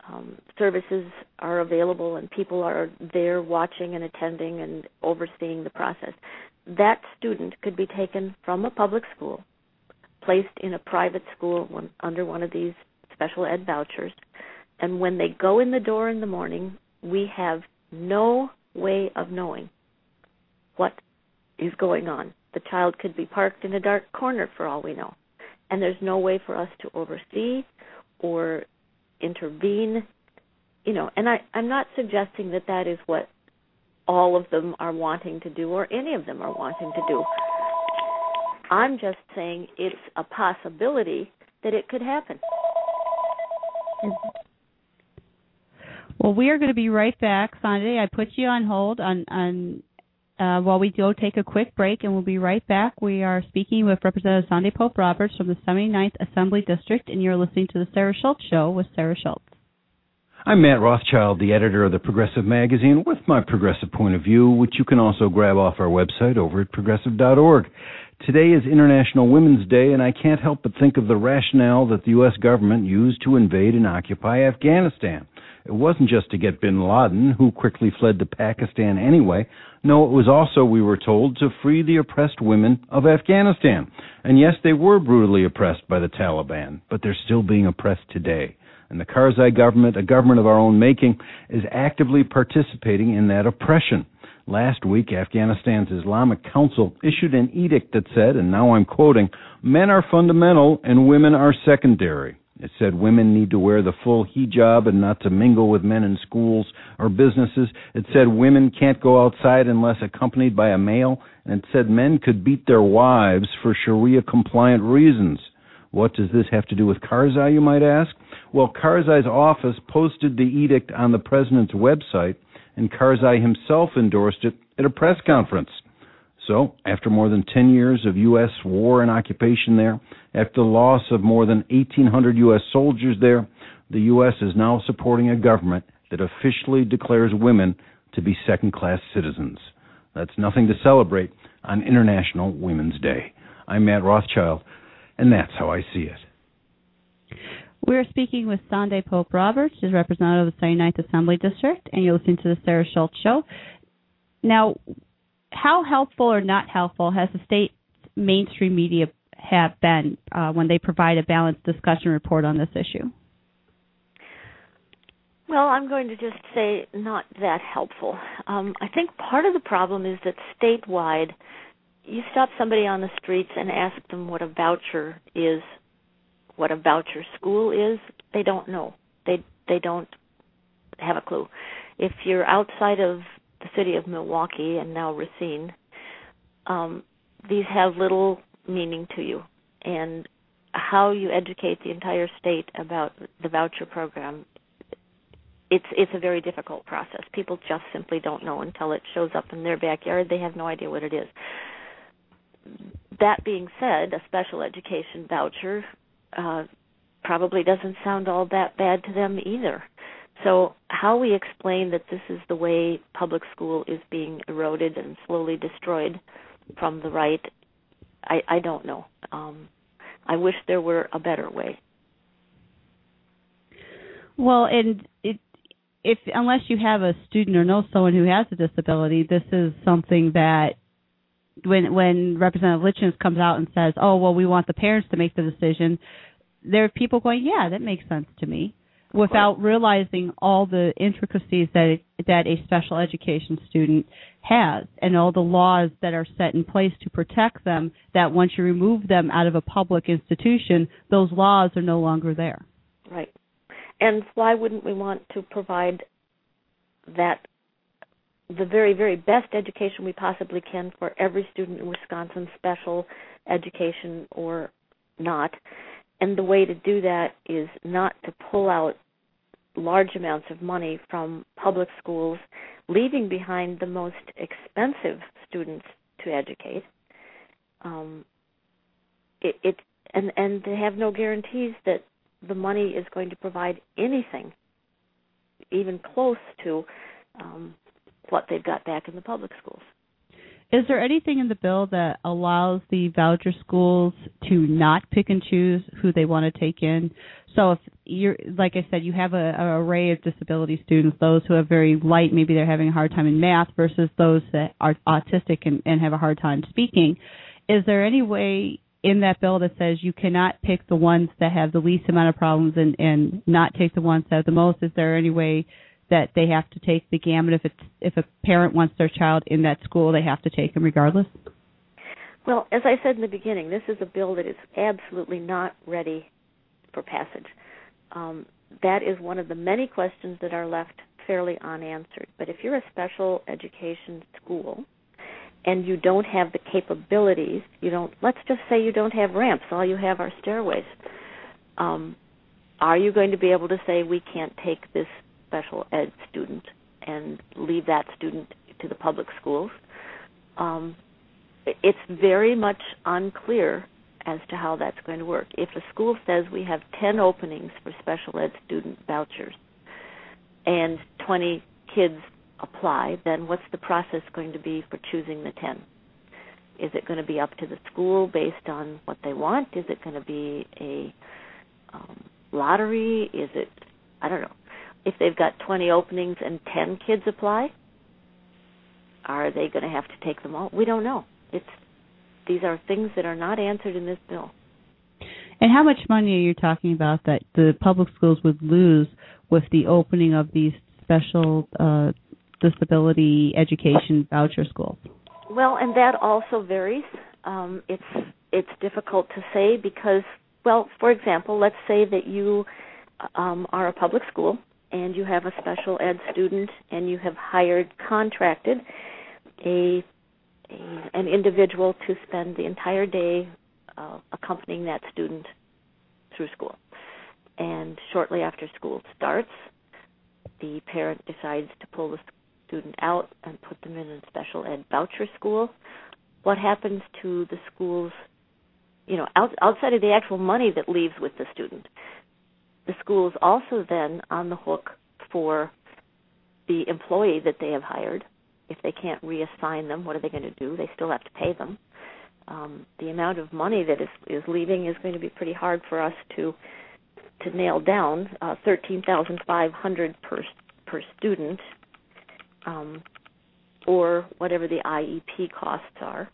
um, services are available and people are there watching and attending and overseeing the process. That student could be taken from a public school, placed in a private school one, under one of these special ed vouchers, and when they go in the door in the morning, we have no way of knowing what is going on. The child could be parked in a dark corner for all we know, and there's no way for us to oversee or intervene, you know, and I, I'm not suggesting that that is what all of them are wanting to do or any of them are wanting to do. I'm just saying it's a possibility that it could happen. Well, we are going to be right back, Sunday. I put you on hold on, on uh, while we go take a quick break, and we'll be right back. We are speaking with Representative Sandy Pope Roberts from the seventy-ninth Assembly District, and you're listening to the Sarah Schultz Show with Sarah Schultz. I'm Matt Rothschild, the editor of the Progressive Magazine, with my progressive point of view, which you can also grab off our website over at progressive dot org. Today is International Women's Day, and I can't help but think of the rationale that the U S government used to invade and occupy Afghanistan. It wasn't just to get bin Laden, who quickly fled to Pakistan anyway. No, it was also, we were told, to free the oppressed women of Afghanistan. And yes, they were brutally oppressed by the Taliban, but they're still being oppressed today. And the Karzai government, a government of our own making, is actively participating in that oppression. Last week, Afghanistan's Islamic Council issued an edict that said, and now I'm quoting, "Men are fundamental and women are secondary." It said women need to wear the full hijab and not to mingle with men in schools or businesses. It said women can't go outside unless accompanied by a male. And it said men could beat their wives for Sharia-compliant reasons. What does this have to do with Karzai, you might ask? Well, Karzai's office posted the edict on the president's website, and Karzai himself endorsed it at a press conference. So, after more than ten years of U S war and occupation there, after the loss of more than eighteen hundred U S soldiers there, the U S is now supporting a government that officially declares women to be second-class citizens. That's nothing to celebrate on International Women's Day. I'm Matt Rothschild, and that's how I see it. We're speaking with Sandy Pope Roberts, who's representative of the seventy-ninth Assembly District, and you're listening to the Sarah Schultz Show. Now, how helpful or not helpful has the state's mainstream media have been uh, when they provide a balanced discussion report on this issue? Well, I'm going to just say not that helpful. Um, I think part of the problem is that statewide, you stop somebody on the streets and ask them what a voucher is, what a voucher school is, they don't know. They they don't have a clue. If you're outside of the city of Milwaukee and now Racine, um, these have little meaning to you. And how you educate the entire state about the voucher program, it's it's a very difficult process. People just simply don't know until it shows up in their backyard. They have no idea what it is. That being said, a special education voucher uh, probably doesn't sound all that bad to them either. So how we explain that this is the way public school is being eroded and slowly destroyed from the right, I, I don't know. Um, I wish there were a better way. Well, and it, if unless you have a student or know someone who has a disability, this is something that when when Representative Litchens comes out and says, oh, well, we want the parents to make the decision, there are people going, yeah, that makes sense to me, without right. realizing all the intricacies that it, that a special education student has and all the laws that are set in place to protect them, that once you remove them out of a public institution, those laws are no longer there. Right. And why wouldn't we want to provide that the very, very best education we possibly can for every student in Wisconsin, special education or not? And the way to do that is not to pull out large amounts of money from public schools, leaving behind the most expensive students to educate. Um, it, it and and they have no guarantees that the money is going to provide anything even close to um, what they've got back in the public schools. Is there anything in the bill that allows the voucher schools to not pick and choose who they want to take in? So if you're, like I said, you have a, an array of disability students, those who have very light, maybe they're having a hard time in math, versus those that are autistic and, and have a hard time speaking. Is there any way in that bill that says you cannot pick the ones that have the least amount of problems and, and not take the ones that have the most? Is there any way that they have to take the gamut? If it's if a parent wants their child in that school, they have to take them regardless? Well, as I said in the beginning, this is a bill that is absolutely not ready for passage. Um, that is one of the many questions that are left fairly unanswered. But if you're a special education school and you don't have the capabilities, you don't, let's just say you don't have ramps, all you have are stairways, um, are you going to be able to say we can't take this special ed student and leave that student to the public schools? Um, it's very much unclear as to how that's going to work. If a school says we have ten openings for special ed student vouchers and twenty kids apply, then what's the process going to be for choosing the ten? Is it going to be up to the school based on what they want? Is it going to be a um, lottery? Is it, I don't know. If they've got twenty openings and ten kids apply, are they going to have to take them all? We don't know. It's These are things that are not answered in this bill. And how much money are you talking about that the public schools would lose with the opening of these special uh, disability education voucher schools? Well, and that also varies. Um, it's it's difficult to say because, well, for example, let's say that you um, are a public school and you have a special ed student and you have hired, contracted a, a an individual to spend the entire day uh, accompanying that student through school. And shortly after school starts, the parent decides to pull the student out and put them in a special ed voucher school. What happens to the schools, you know, out, outside of the actual money that leaves with the student? The school is also then on the hook for the employee that they have hired. If they can't reassign them, what are they going to do? They still have to pay them. Um, the amount of money that is, is leaving is going to be pretty hard for us to to nail down. Uh, thirteen thousand five hundred dollars per per student, um, or whatever the I E P costs are.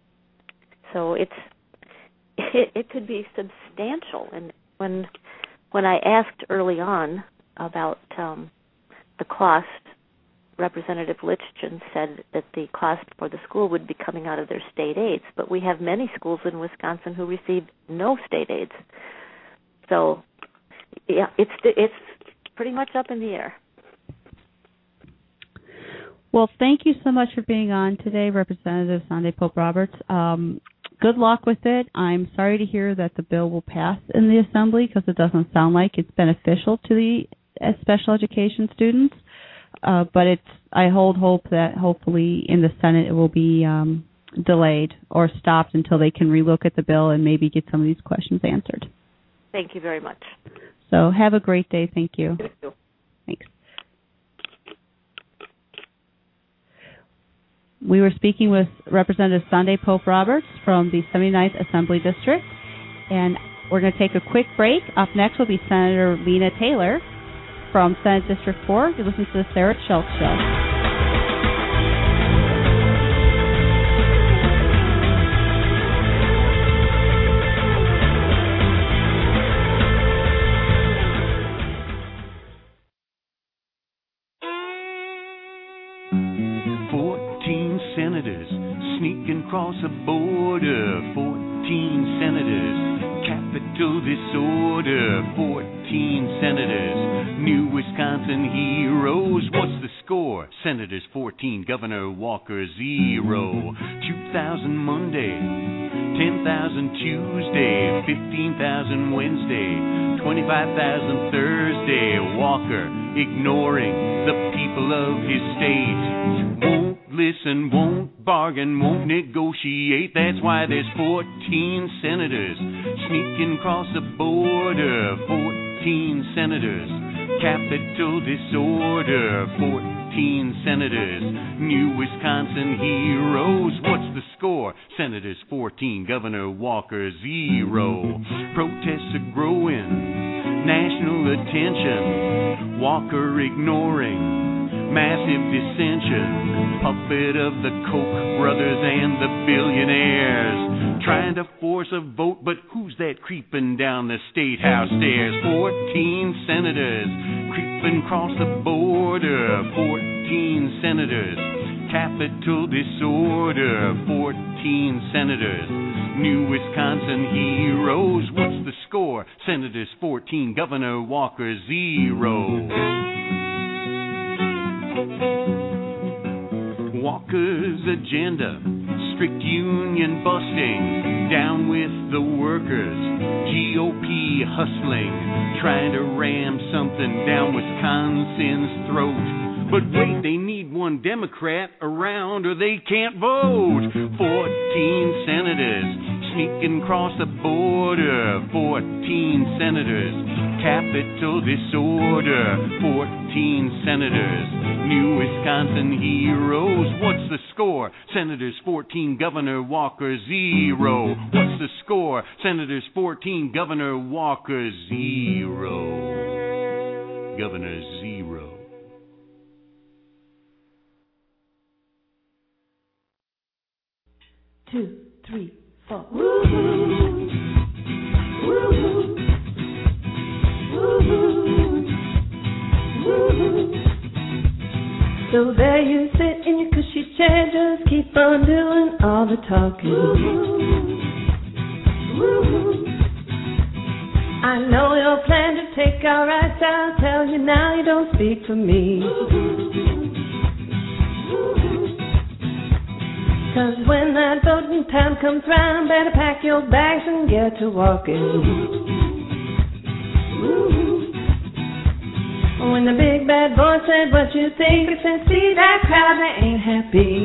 So it's it, it could be substantial. And when when I asked early on about um, the cost, Representative Lichtgen said that the cost for the school would be coming out of their state aids, but we have many schools in Wisconsin who receive no state aids. So, yeah, it's it's pretty much up in the air. Well, thank you so much for being on today, Representative Sanday Pope Roberts. Um, good luck with it. I'm sorry to hear that the bill will pass in the Assembly because it doesn't sound like it's beneficial to the uh, special education students. Uh, but it's. I hold hope that hopefully in the Senate it will be um, delayed or stopped until they can relook at the bill and maybe get some of these questions answered. Thank you very much. So have a great day. Thank you. Thank you. Thanks. We were speaking with Representative Sanday Pope Roberts from the seventy-ninth Assembly District, and we're going to take a quick break. Up next will be Senator Lena Taylor from Senate District four. You listen to the Sarah Schultz Show. Fourteen senators sneaking across the border. Fourteen senators, capital disorder. Fourteen senators, new Wisconsin heroes. What's the score? Senators fourteen, Governor Walker zero. Two thousand Monday, ten thousand Tuesday, fifteen thousand Wednesday, twenty-five thousand Thursday. Walker ignoring the people of his state. Won't listen, won't bargain, won't negotiate. That's why there's fourteen senators sneaking across the border. Fourteen senators, capital disorder. Fourteen fourteen senators, new Wisconsin heroes. What's the score? Senators fourteen, Governor Walker zero. Protests are growing, national attention, Walker ignoring, massive dissension, puppet of the Koch brothers and the billionaires, trying to force a vote, but who's that creeping down the State House stairs? fourteen senators creeping across the border, fourteen senators, Capitol disorder, fourteen senators, new Wisconsin heroes. What's the score? Senators fourteen, Governor Walker zero. Walker's agenda, strict union busting, down with the workers, G O P hustling, trying to ram something down Wisconsin's throat. But wait, they need one Democrat around or they can't vote. fourteen senators sneaking across the border, fourteen senators, Capitol disorder, fourteen senators, new Wisconsin heroes. What's the score? Senators fourteen, Governor Walker zero. What's the score? Senators fourteen, Governor Walker zero. Governor zero. Two, three, four. Woo-hoo. Woo-hoo. Woo-hoo. Woo-hoo. So there you sit in your cushy chair, just keep on doing all the talking. Woo-hoo. Woo-hoo. I know your plan to take our rights, I'll tell you now, you don't speak for me. Cause when that voting time comes round, better pack your bags and get to walking. Ooh. When the big bad boy said, what you think? He said, see that crowd, they ain't happy.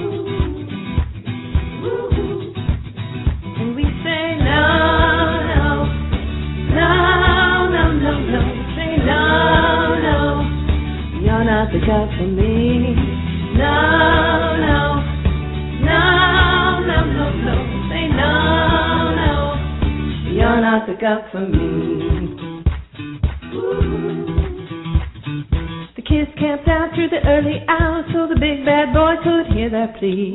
And we say, no, no, no, no, no, no. Say, no, no, you're not the guy for me. No, no. No, no, no, no, say no, no, you're not the guy for me. Ooh. The kids camped out through the early hours so the big bad boy could hear their plea.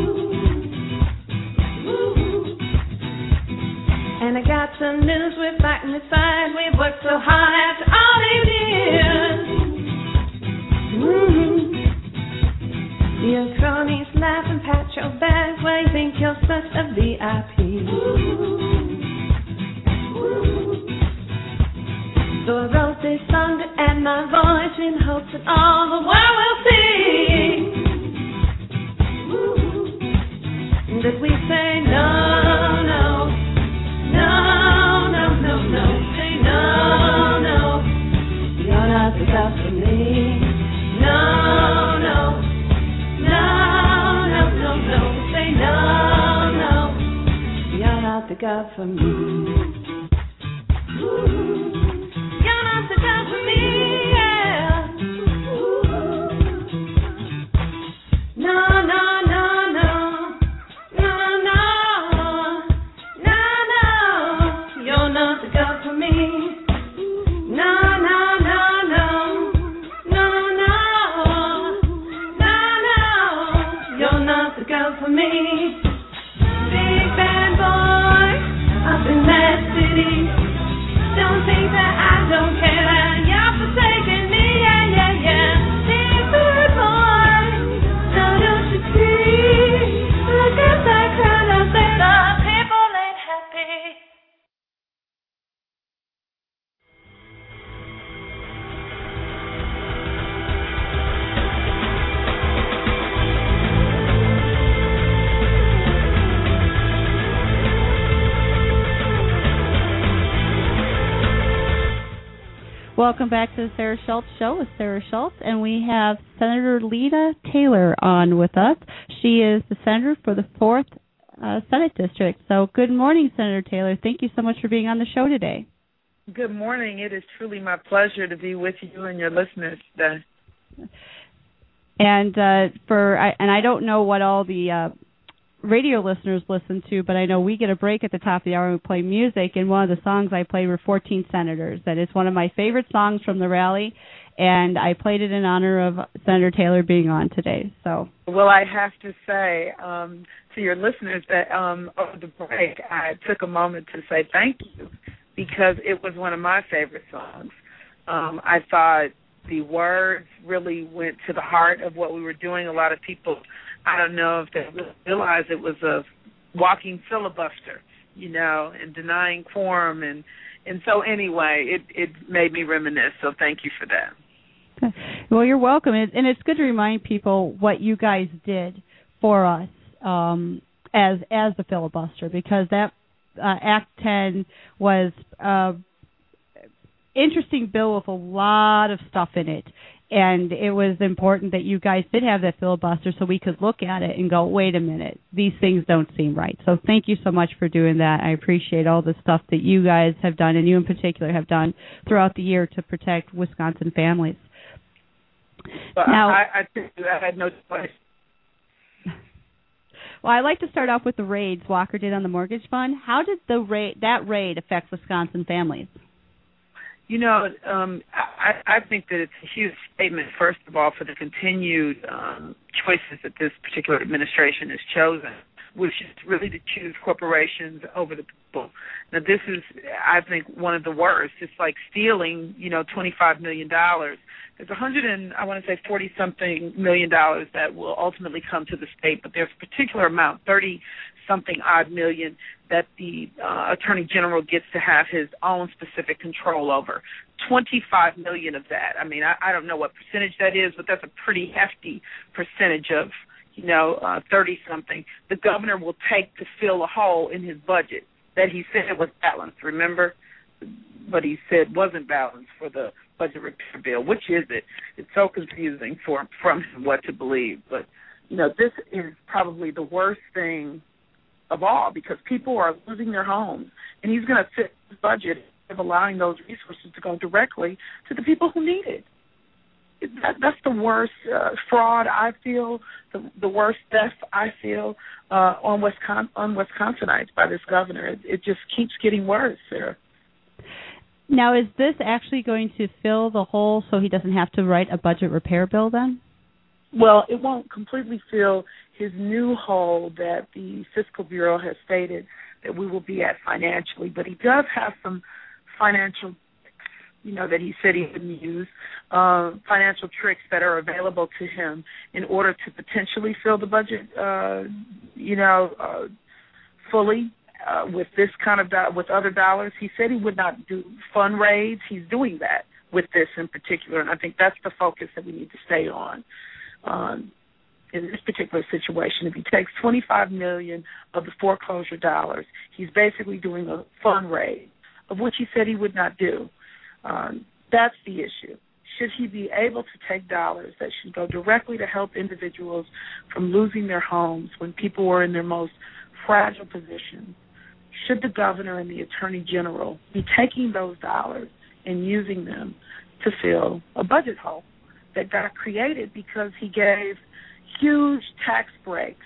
Ooh. And I got some news, we're fighting this fight, we've worked so hard after all these years. Ooh. Your cronies laugh and pat your back while you think you're such a V I P. So I wrote this song to add my voice in hopes that all the world will see that we say no, no, no, no, no, no. Say no, no, you're not the guy for me. No, no. No, no, no, no, say no, no, you're not the guy for me. Ooh, you're not the guy for me, yeah. Ooh. No, no, no, no, no, no, no, no, you're not the guy for me. No, no, no, no, no, no. You're not the girl for me. Big bad boy up in that city. Don't think that I don't care that you're forsaking me. Yeah, yeah, yeah. Big bad boy, now don't you see? Look at that crowd out there. The people ain't happy. Welcome back to the Sarah Schultz Show with Sarah Schultz, and we have Senator Lena Taylor on with us. She is the senator for the fourth uh, Senate District. So good morning, Senator Taylor. Thank you so much for being on the show today. Good morning. It is truly my pleasure to be with you and your listeners today. And uh, for I, and I don't know what all the uh, radio listeners listen to, but I know we get a break at the top of the hour and we play music. And one of the songs I played were fourteen Senators. That is one of my favorite songs from the rally, and I played it in honor of Senator Taylor being on today. So, well, I have to say um, to your listeners that um, over the break, I took a moment to say thank you because it was one of my favorite songs. Um, I thought the words really went to the heart of what we were doing. A lot of people, I don't know if they realized it was a walking filibuster, you know, and denying quorum. And, and so anyway, it, it made me reminisce. So thank you for that. Well, you're welcome. And it's good to remind people what you guys did for us um, as as the filibuster, because that uh, Act ten was uh interesting bill with a lot of stuff in it, and it was important that you guys did have that filibuster so we could look at it and go, wait a minute, these things don't seem right. So thank you so much for doing that. I appreciate all the stuff that you guys have done, and you in particular have done throughout the year to protect Wisconsin families. Well, now, I, I, I had no choice. Well, I'd like to start off with the raids Walker did on the mortgage fund. How did the raid, that raid affect Wisconsin families? You know, um, I, I think that it's a huge statement, first of all, for the continued um, choices that this particular administration has chosen, which is really to choose corporations over the people. Now, this is, I think, one of the worst. It's like stealing, you know, twenty-five million dollars. There's a hundred and, I want to say, forty-something million dollars that will ultimately come to the state, but there's a particular amount, thirty-something odd million, that the uh, Attorney General gets to have his own specific control over. twenty-five million dollars of that. I mean, I, I don't know what percentage that is, but that's a pretty hefty percentage of, you know, uh, thirty-something. The governor will take to fill a hole in his budget that he said was balanced, remember? But he said wasn't balanced for the budget repair bill. Which is it? It's so confusing for from him what to believe. But, you know, this is probably the worst thing of all, because people are losing their homes, and he's going to fit his budget of allowing those resources to go directly to the people who need it. That, that's the worst uh, fraud I feel, the, the worst theft I feel uh, on Wisconsin, on Wisconsinites by this governor. It, it just keeps getting worse, Sarah. Now, is this actually going to fill the hole so he doesn't have to write a budget repair bill then? Well, it won't completely fill his new hole that the Fiscal Bureau has stated that we will be at financially, but he does have some financial, you know, that he said he wouldn't use, uh, financial tricks that are available to him in order to potentially fill the budget, uh, you know, uh, fully uh, with this kind of, do- with other dollars. He said he would not do fund raids. He's doing that with this in particular, and I think that's the focus that we need to stay on. Um, in this particular situation, if he takes twenty-five million dollars of the foreclosure dollars, he's basically doing a fund raid, of which he said he would not do. Um, that's the issue. Should he be able to take dollars that should go directly to help individuals from losing their homes when people were in their most fragile positions? Should the governor and the attorney general be taking those dollars and using them to fill a budget hole that got created because he gave huge tax breaks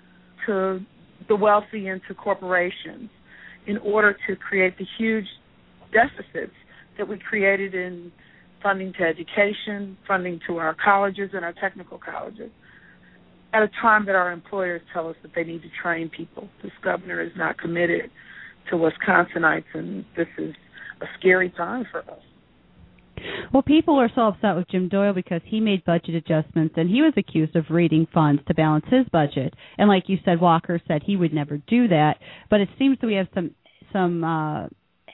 to the wealthy and to corporations in order to create the huge deficits that we created in funding to education, funding to our colleges and our technical colleges, at a time that our employers tell us that they need to train people. This governor is not committed to Wisconsinites, and this is a scary time for us. Well, people are so upset with Jim Doyle because he made budget adjustments, and he was accused of raiding funds to balance his budget. And like you said, Walker said he would never do that. But it seems that we have some some uh,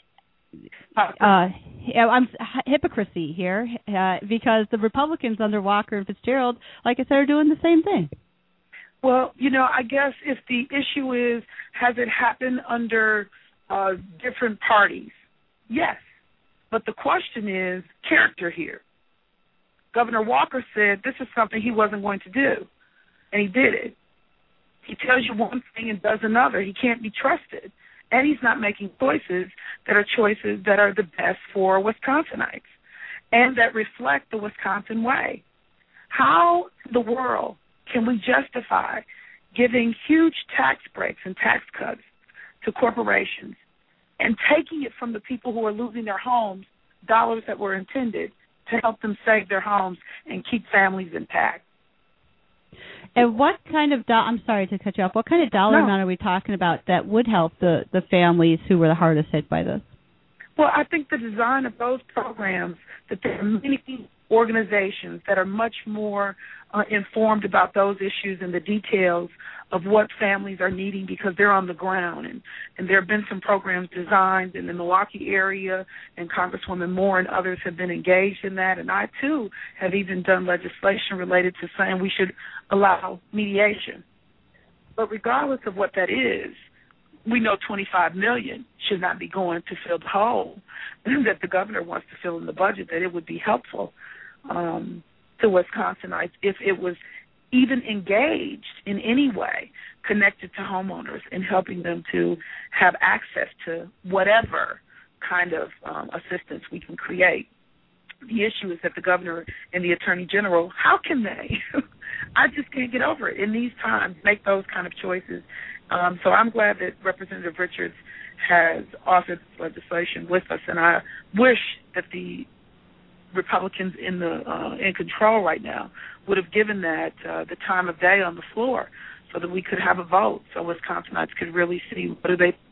uh, I'm, hypocrisy here uh, because the Republicans under Walker and Fitzgerald, like I said, are doing the same thing. Well, you know, I guess if the issue is, has it happened under uh, different parties? Yes. But the question is character here. Governor Walker said this is something he wasn't going to do, and he did it. He tells you one thing and does another. He can't be trusted, and he's not making choices that are choices that are the best for Wisconsinites and that reflect the Wisconsin way. How in the world can we justify giving huge tax breaks and tax cuts to corporations and taking it from the people who are losing their homes, dollars that were intended to help them save their homes and keep families intact? And what kind of do- I'm sorry to cut you off. What kind of dollar No. amount are we talking about that would help the, the families who were the hardest hit by this? Well, I think the design of those programs, that there are many organizations that are much more uh, informed about those issues and the details of what families are needing because they're on the ground. And, and there have been some programs designed in the Milwaukee area, and Congresswoman Moore and others have been engaged in that. And I, too, have even done legislation related to saying we should allow mediation. But regardless of what that is, we know twenty-five million dollars should not be going to fill the hole that the governor wants to fill in the budget, that it would be helpful um, to Wisconsinites if it was even engaged in any way connected to homeowners and helping them to have access to whatever kind of um, assistance we can create. The issue is that the governor and the attorney general, how can they? I just can't get over it in these times, make those kind of choices. Um, so I'm glad that Representative Richards has authored legislation with us, and I wish that the Republicans in the uh, in control right now would have given that uh, the time of day on the floor so that we could have a vote, so Wisconsinites could really see what do they.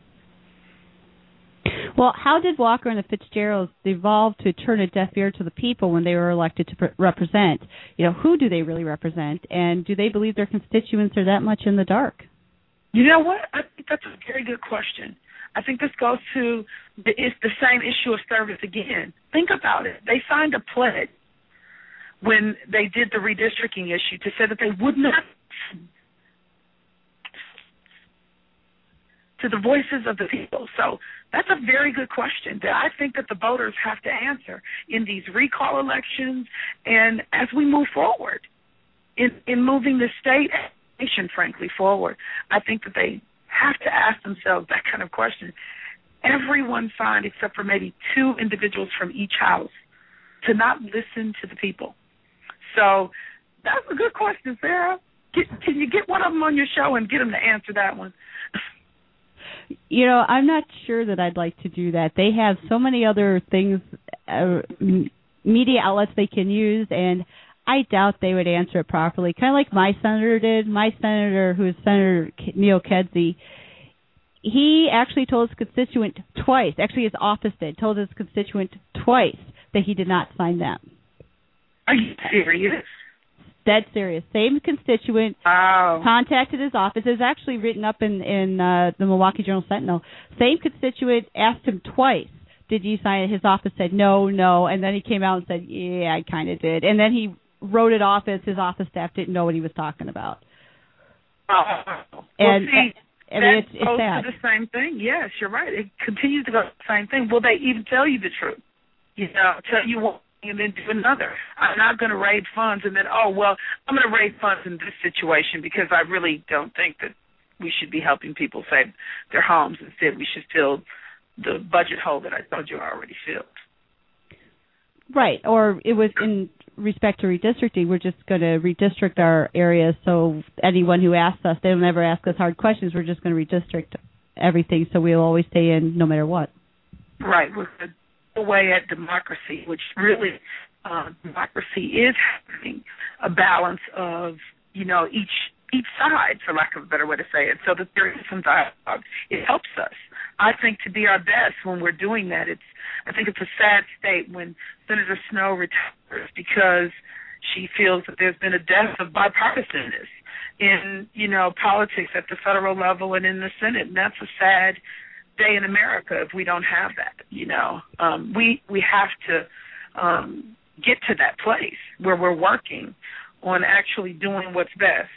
Well, how did Walker and the Fitzgeralds evolve to turn a deaf ear to the people when they were elected to pre- represent? You know, who do they really represent, and do they believe their constituents are that much in the dark? You know what? I think that's a very good question. I think this goes to the, it's the same issue of service again. Think about it. They signed a pledge when they did the redistricting issue to say that they would not to the voices of the people. So that's a very good question that I think that the voters have to answer in these recall elections and as we move forward in, in moving the state and nation, frankly, forward. I think that they have to ask themselves that kind of question. Everyone signed except for maybe two individuals from each house to not listen to the people. So that's a good question, Sarah. Get, can you get one of them on your show and get them to answer that one? You know, I'm not sure that I'd like to do that. They have so many other things, uh, media outlets they can use, and I doubt they would answer it properly. Kind of like my senator did. My senator, who is Senator Neil Kedzie, he actually told his constituent twice, actually his office did, told his constituent twice that he did not sign them. Are you serious? Dead serious. Same constituent wow. contacted his office. It was actually written up in, in uh, the Milwaukee Journal-Sentinel. Same constituent asked him twice, did you sign it? His office said, no, no. And then he came out and said, yeah, I kind of did. And then he wrote it off as his office staff didn't know what he was talking about. Uh, and well, see, I mean, that it's, it's goes sad. to the same thing. Yes, you're right. It continues to go to the same thing. Will they even tell you the truth? You know, tell you one thing and then do another. I'm not going to raise funds and then, oh, well, I'm going to raise funds in this situation because I really don't think that we should be helping people save their homes. Instead, we should fill the budget hole that I told you I already filled. Right, or it was in respect to redistricting, we're just going to redistrict our areas so anyone who asks us, they don't ever ask us hard questions, we're just going to redistrict everything so we'll always stay in no matter what. Right, we're away at democracy, which really, uh, democracy is having a balance of, you know, each each side, for lack of a better way to say it, so that there is some dialogue. It helps us, I think, to be our best when we're doing that. It's, I think it's a sad state when Senator Snowe retires because she feels that there's been a death of bipartisaness in, you know, politics at the federal level and in the Senate, and that's a sad day in America if we don't have that, you know. Um, we, we have to um, get to that place where we're working on actually doing what's best.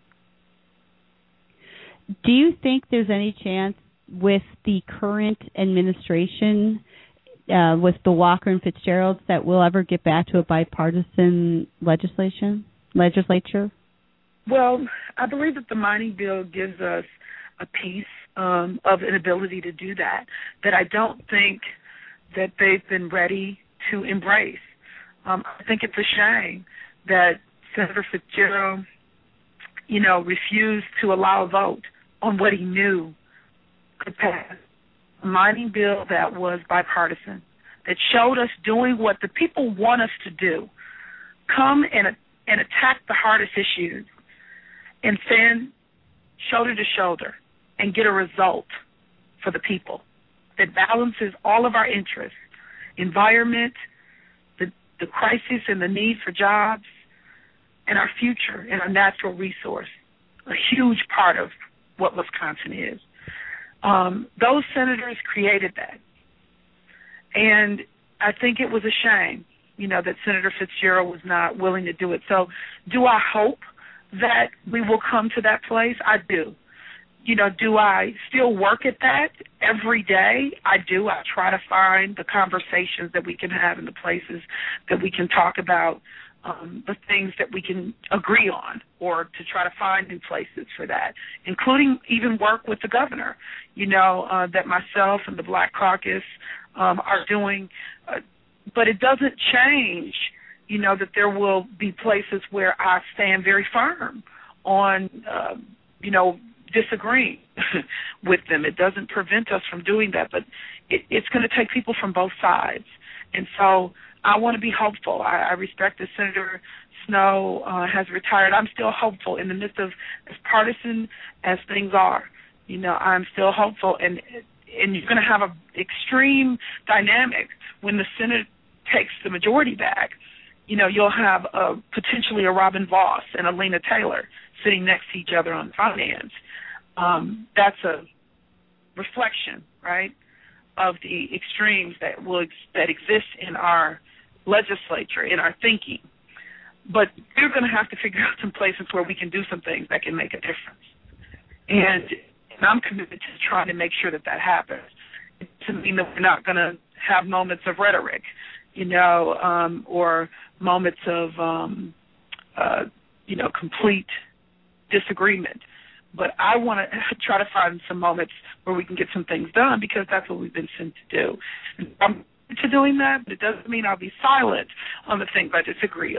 Do you think there's any chance with the current administration, uh, with the Walker and Fitzgeralds, that we'll ever get back to a bipartisan legislation, legislature? Well, I believe that the mining bill gives us a piece um, of an ability to do that, that I don't think that they've been ready to embrace. Um, I think it's a shame that Senator Fitzgerald, you know, refused to allow a vote on what he knew could pass. A mining bill that was bipartisan, that showed us doing what the people want us to do, come and, and attack the hardest issues and stand shoulder to shoulder and get a result for the people that balances all of our interests, environment, the, the crisis and the need for jobs, and our future and our natural resource, a huge part of what Wisconsin is. Um, those senators created that. And I think it was a shame, you know, that Senator Fitzgerald was not willing to do it. So do I hope that we will come to that place? I do. You know, do I still work at that every day? I do. I try to find the conversations that we can have in the places that we can talk about um, the things that we can agree on, or to try to find new places for that, including even work with the governor, you know, uh, that myself and the Black Caucus um, are doing. Uh, but it doesn't change, you know, that there will be places where I stand very firm on, uh, you know, disagreeing with them. It doesn't prevent us from doing that, but it, it's going to take people from both sides. And so I want to be hopeful. I, I respect that Senator Snowe uh, has retired. I'm still hopeful in the midst of as partisan as things are. You know, I'm still hopeful, and and you're going to have an extreme dynamic when the Senate takes the majority back. You know, you'll have a, potentially a Robin Vos and a Lena Taylor sitting next to each other on finance. Um, that's a reflection, right, of the extremes that will that exist in our legislature, in our thinking. But we're going to have to figure out some places where we can do some things that can make a difference. And, and I'm committed to trying to make sure that that happens. It doesn't mean that we're not going to have moments of rhetoric, you know, um, or moments of, um, uh, you know, complete disagreement. But I want to try to find some moments where we can get some things done, because that's what we've been sent to do. And I'm to doing that, but it doesn't mean I'll be silent on the things I disagree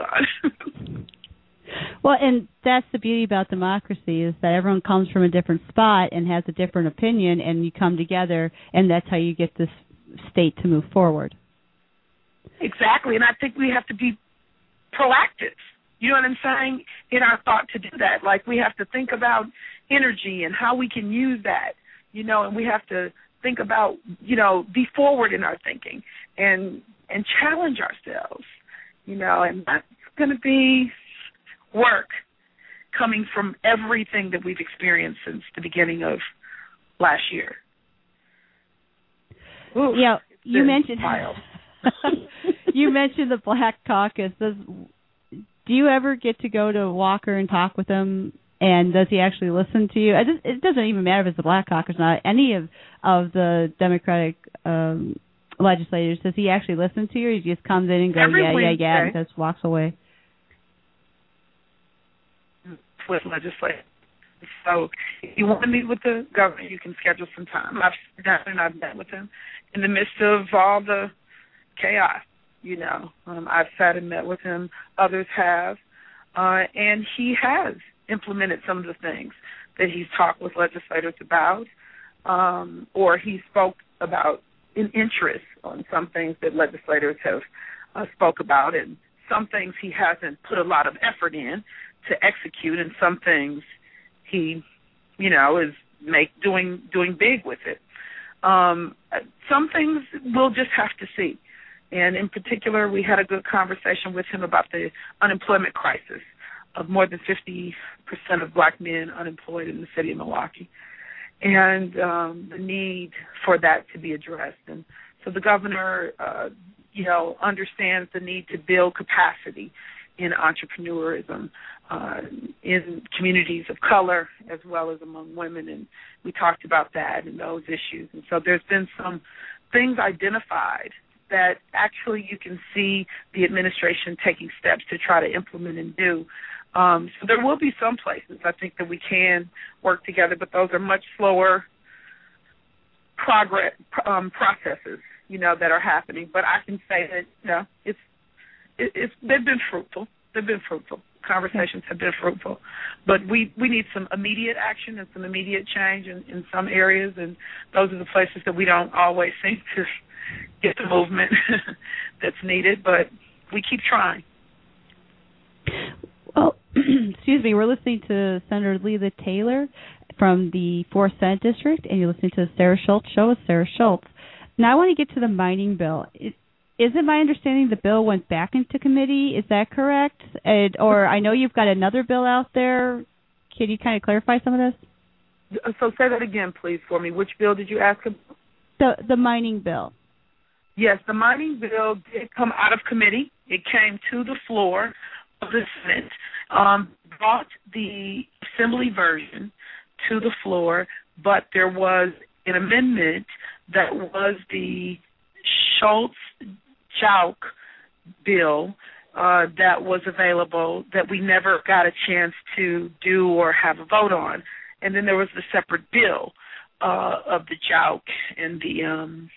on. Well, and that's the beauty about democracy, is that everyone comes from a different spot and has a different opinion, and you come together, and that's how you get this state to move forward. Exactly, and I think we have to be proactive. You know what I'm saying? In our thought to do that. Like, we have to think about energy and how we can use that, you know, and we have to think about, you know, be forward in our thinking and and challenge ourselves, you know, and that's going to be work coming from everything that we've experienced since the beginning of last year. Ooh, yeah, you mentioned wild. you mentioned the Black Caucus. Does, do you ever get to go to Walker and talk with him? And does he actually listen to you? It doesn't even matter if it's the Black Caucus or not. Any of, of the Democratic um, legislators, does he actually listen to you, or he just comes in and goes, Every yeah, Wednesday, yeah, yeah, and just walks away? With legislators. So if you want to meet with the governor, you can schedule some time. I've done and I've met with him in the midst of all the chaos, you know. Um, I've sat and met with him. Others have. Uh, and he has implemented some of the things that he's talked with legislators about, um, or he spoke about in interest on some things that legislators have uh, spoke about, and some things he hasn't put a lot of effort in to execute, and some things he, you know, is make doing doing big with it. Um, some things we'll just have to see. And in particular, we had a good conversation with him about the unemployment crisis of more than fifty percent of black men unemployed in the city of Milwaukee, and um, the need for that to be addressed. And so the governor, uh, you know, understands the need to build capacity in entrepreneurism uh, in communities of color as well as among women, and we talked about that and those issues. And so there's been some things identified that actually you can see the administration taking steps to try to implement and do. Um, so there will be some places, I think, that we can work together, but those are much slower progress um, processes, you know, that are happening. But I can say that, you know, it's it, it's they've been fruitful. They've been fruitful. conversations have been fruitful. But we, we need some immediate action and some immediate change in, in some areas, and those are the places that we don't always seem to get the movement that's needed, but we keep trying. Well, excuse me, we're listening to Senator Leila Taylor from the fourth Senate District, and you're listening to the Sarah Schultz Show with Sarah Schultz. Now I want to get to the mining bill. It, is it my understanding the bill went back into committee? Is that correct? And, or I know you've got another bill out there. Can you kind of clarify some of this? So say that again, please, for me. Which bill did you ask about? The, the mining bill. Yes, the mining bill did come out of committee. It came to the floor of the Senate, um, brought the Assembly version to the floor, but there was an amendment that was the Schultz-Jauch bill uh, that was available that we never got a chance to do or have a vote on. And then there was the separate bill uh, of the Jauch and the um,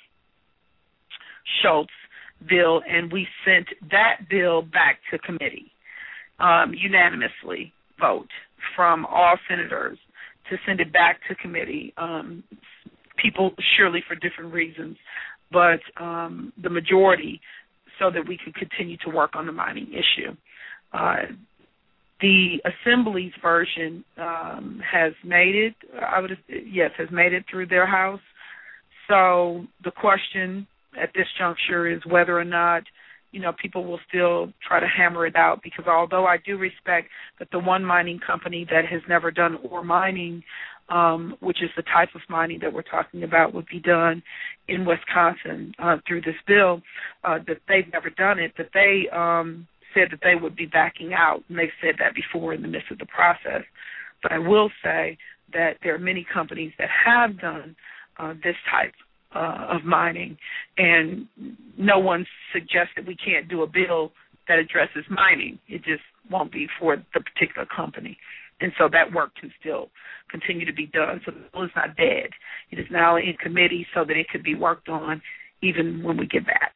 Schultz bill, and we sent that bill back to committee, um, unanimously vote from all senators to send it back to committee. Um, people surely for different reasons, but um, the majority so that we could continue to work on the mining issue. Uh, the Assembly's version um, has made it, I would yes, has made it through their House. So the question at this juncture is whether or not, you know, people will still try to hammer it out, because although I do respect that the one mining company that has never done ore mining, um, which is the type of mining that we're talking about, would be done in Wisconsin uh, through this bill, uh, that they've never done it, that they um, said that they would be backing out, and they've said that before in the midst of the process. But I will say that there are many companies that have done uh, this type Uh, of mining, and no one suggests that we can't do a bill that addresses mining. It just won't be for the particular company. And so that work can still continue to be done. So the bill is not dead. It is now in committee so that it could be worked on even when we get back.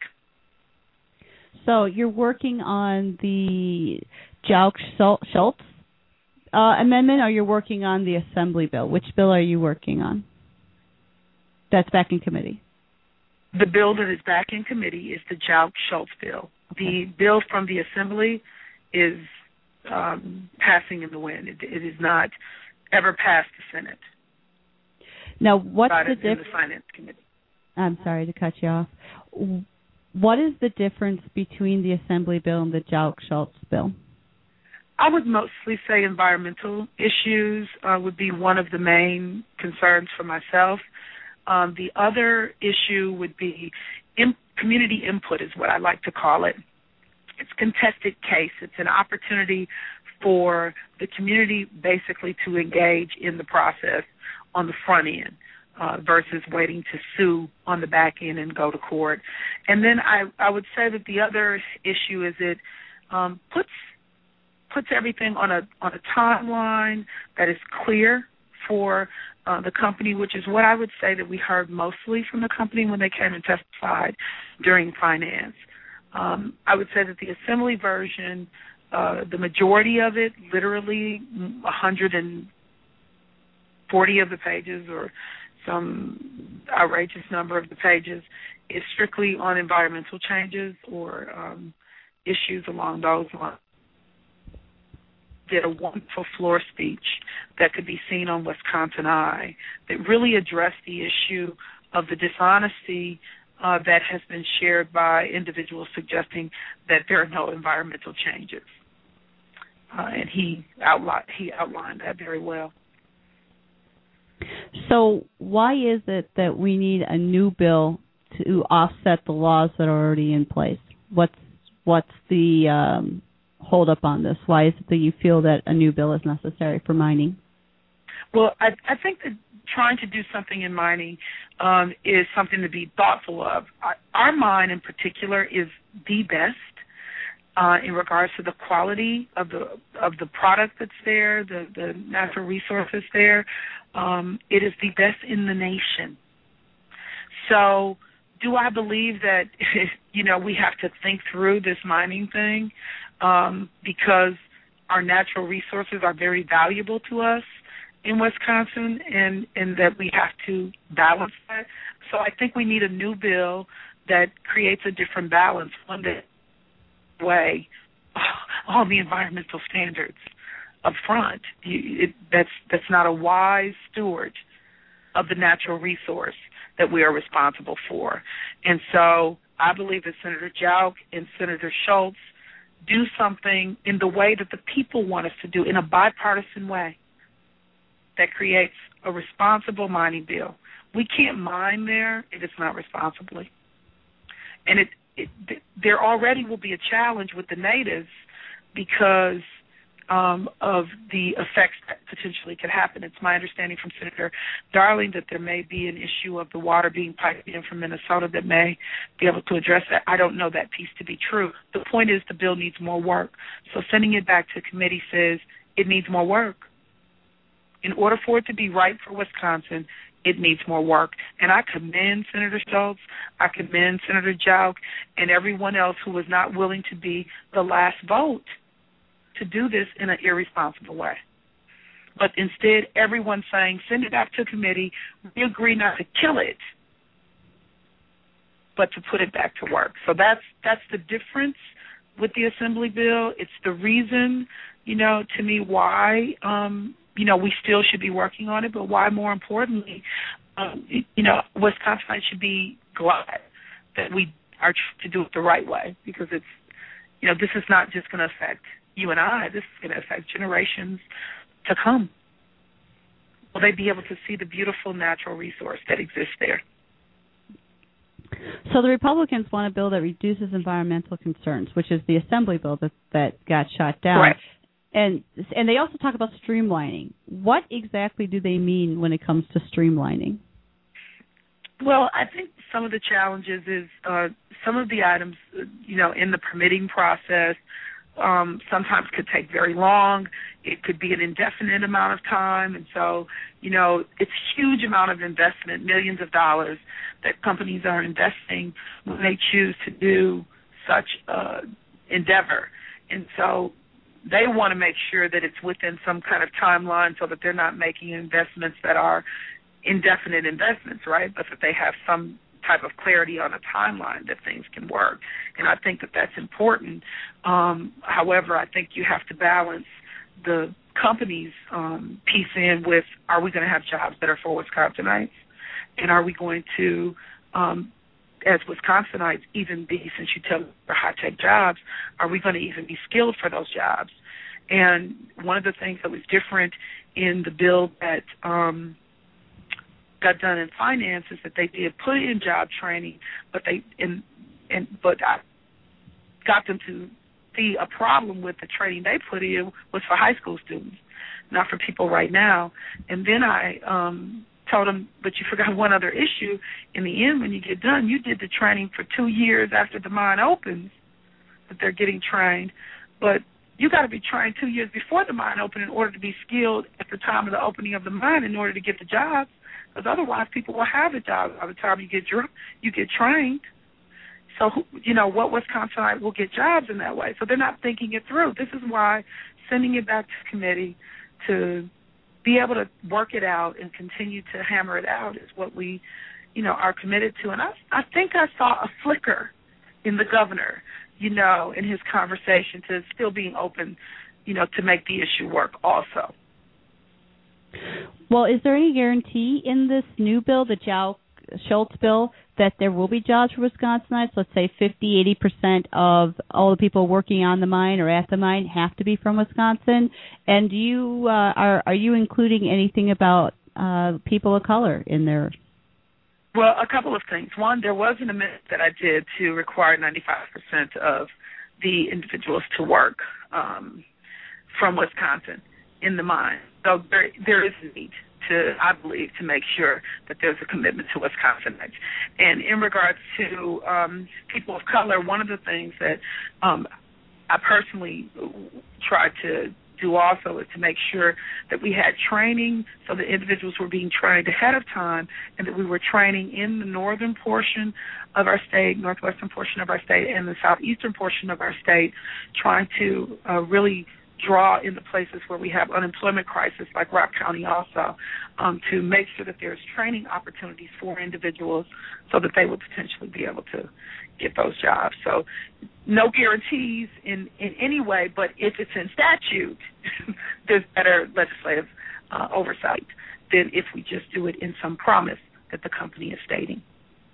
So you're working on the Jauch-Schultz uh, amendment, or you're working on the Assembly bill? Which bill are you working on? That's back in committee. The bill that is back in committee is the Jauch-Schultz bill. Okay. The bill from the Assembly is um, passing in the wind. It, it is not ever passed the Senate. Now, what's Not the in difference? the Finance Committee. I'm sorry to cut you off. What is the difference between the Assembly bill and the Jauch-Schultz bill? I would mostly say environmental issues uh, would be one of the main concerns for myself. Um, the other issue would be in, community input is what I like to call it. It's a contested case. It's an opportunity for the community basically to engage in the process on the front end uh, versus waiting to sue on the back end and go to court. And then I, I would say that the other issue is it um, puts puts everything on a on a timeline that is clear for uh, the company, which is what I would say that we heard mostly from the company when they came and testified during finance. Um, I would say that the Assembly version, uh, the majority of it, literally one hundred forty of the pages or some outrageous number of the pages, is strictly on environmental changes or um, issues along those lines. Did a wonderful floor speech that could be seen on Wisconsin Eye that really addressed the issue of the dishonesty uh, that has been shared by individuals suggesting that there are no environmental changes. Uh, and he outlined, he outlined that very well. So why is it that we need a new bill to offset the laws that are already in place? What's, what's the... Um, hold up on this? Why is it that you feel that a new bill is necessary for mining? Well, I, I think that trying to do something in mining um, is something to be thoughtful of. Our, our mine in particular is the best uh, in regards to the quality of the of the product that's there, the, the natural resources there. Um, it is the best in the nation. So do I believe that, you know, we have to think through this mining thing? Um, because our natural resources are very valuable to us in Wisconsin, and, and that we have to balance that. So I think we need a new bill that creates a different balance, one that way all the environmental standards up front. You, it, that's that's not a wise steward of the natural resource that we are responsible for. And so I believe that Senator Jauch and Senator Schultz do something in the way that the people want us to do, in a bipartisan way that creates a responsible mining bill. We can't mine there if it's not responsibly. And it, it there already will be a challenge with the natives because um, of the effects that potentially could happen. It's my understanding from Senator Darling that there may be an issue of the water being piped in from Minnesota that may be able to address that. I don't know that piece to be true. The point is the bill needs more work. So sending it back to committee says it needs more work. In order for it to be right for Wisconsin, it needs more work. And I commend Senator Schultz, I commend Senator Jauch, and everyone else who was not willing to be the last vote to do this in an irresponsible way. But instead, everyone's saying, send it back to committee. We agree not to kill it, but to put it back to work. So that's that's the difference with the Assembly bill. It's the reason, you know, to me why um, you know, we still should be working on it, but why, more importantly, um, you know, Wisconsinites should be glad that we are trying to do it the right way, because it's, you know, this is not just going to affect you and I. This is going to affect generations to come. Will they be able to see the beautiful natural resource that exists there? So the Republicans want a bill that reduces environmental concerns, which is the Assembly bill that, that got shot down. Right. And and they also talk about streamlining. What exactly do they mean when it comes to streamlining? Well, I think some of the challenges is uh, some of the items, you know, in the permitting process um, sometimes could take very long. It could be an indefinite amount of time. And so, you know, it's a huge amount of investment, millions of dollars that companies are investing when they choose to do such uh, endeavor. And so they want to make sure that it's within some kind of timeline so that they're not making investments that are indefinite investments, right? But that they have some type of clarity on a timeline that things can work. And I think that that's important. Um, however, I think you have to balance the company's um, piece in with, are we going to have jobs that are for Wisconsinites? And are we going to, um, as Wisconsinites, even be, since you tell me for high-tech jobs, are we going to even be skilled for those jobs? And one of the things that was different in the bill that um, got done in finance is that they did put in job training, but they in, and but I got them to see a problem with the training they put in was for high school students, not for people right now. And then I um, told them, but you forgot one other issue. In the end, when you get done, you did the training for two years after the mine opens that they're getting trained, but you got to be trained two years before the mine open in order to be skilled at the time of the opening of the mine in order to get the jobs, because otherwise people will have a job by the time you get you get trained. So, you know, what Wisconsinite will get jobs in that way? So they're not thinking it through. This is why sending it back to committee to be able to work it out and continue to hammer it out is what we, you know, are committed to. And I, I think I saw a flicker in the governor, you know, in his conversation to still being open, you know, to make the issue work also. Well, is there any guarantee in this new bill, the Jauch Schultz bill, that there will be jobs for Wisconsinites? Let's say fifty, eighty percent of all the people working on the mine or at the mine have to be from Wisconsin. And do you uh, are are you including anything about uh, people of color in there? Well, a couple of things. One, there was an amendment that I did to require ninety-five percent of the individuals to work um, from Wisconsin in the mine. So there, there is a need to, I believe, to make sure that there's a commitment to Wisconsinites. And in regards to um, people of color, one of the things that um, I personally tried to do also is to make sure that we had training so that individuals were being trained ahead of time and that we were training in the northern portion of our state, northwestern portion of our state, and the southeastern portion of our state, trying to uh, really draw in the places where we have unemployment crisis, like Rock County also, um, to make sure that there's training opportunities for individuals so that they would potentially be able to get those jobs. So no guarantees in, in any way, but if it's in statute, there's better legislative uh, oversight than if we just do it in some promise that the company is stating.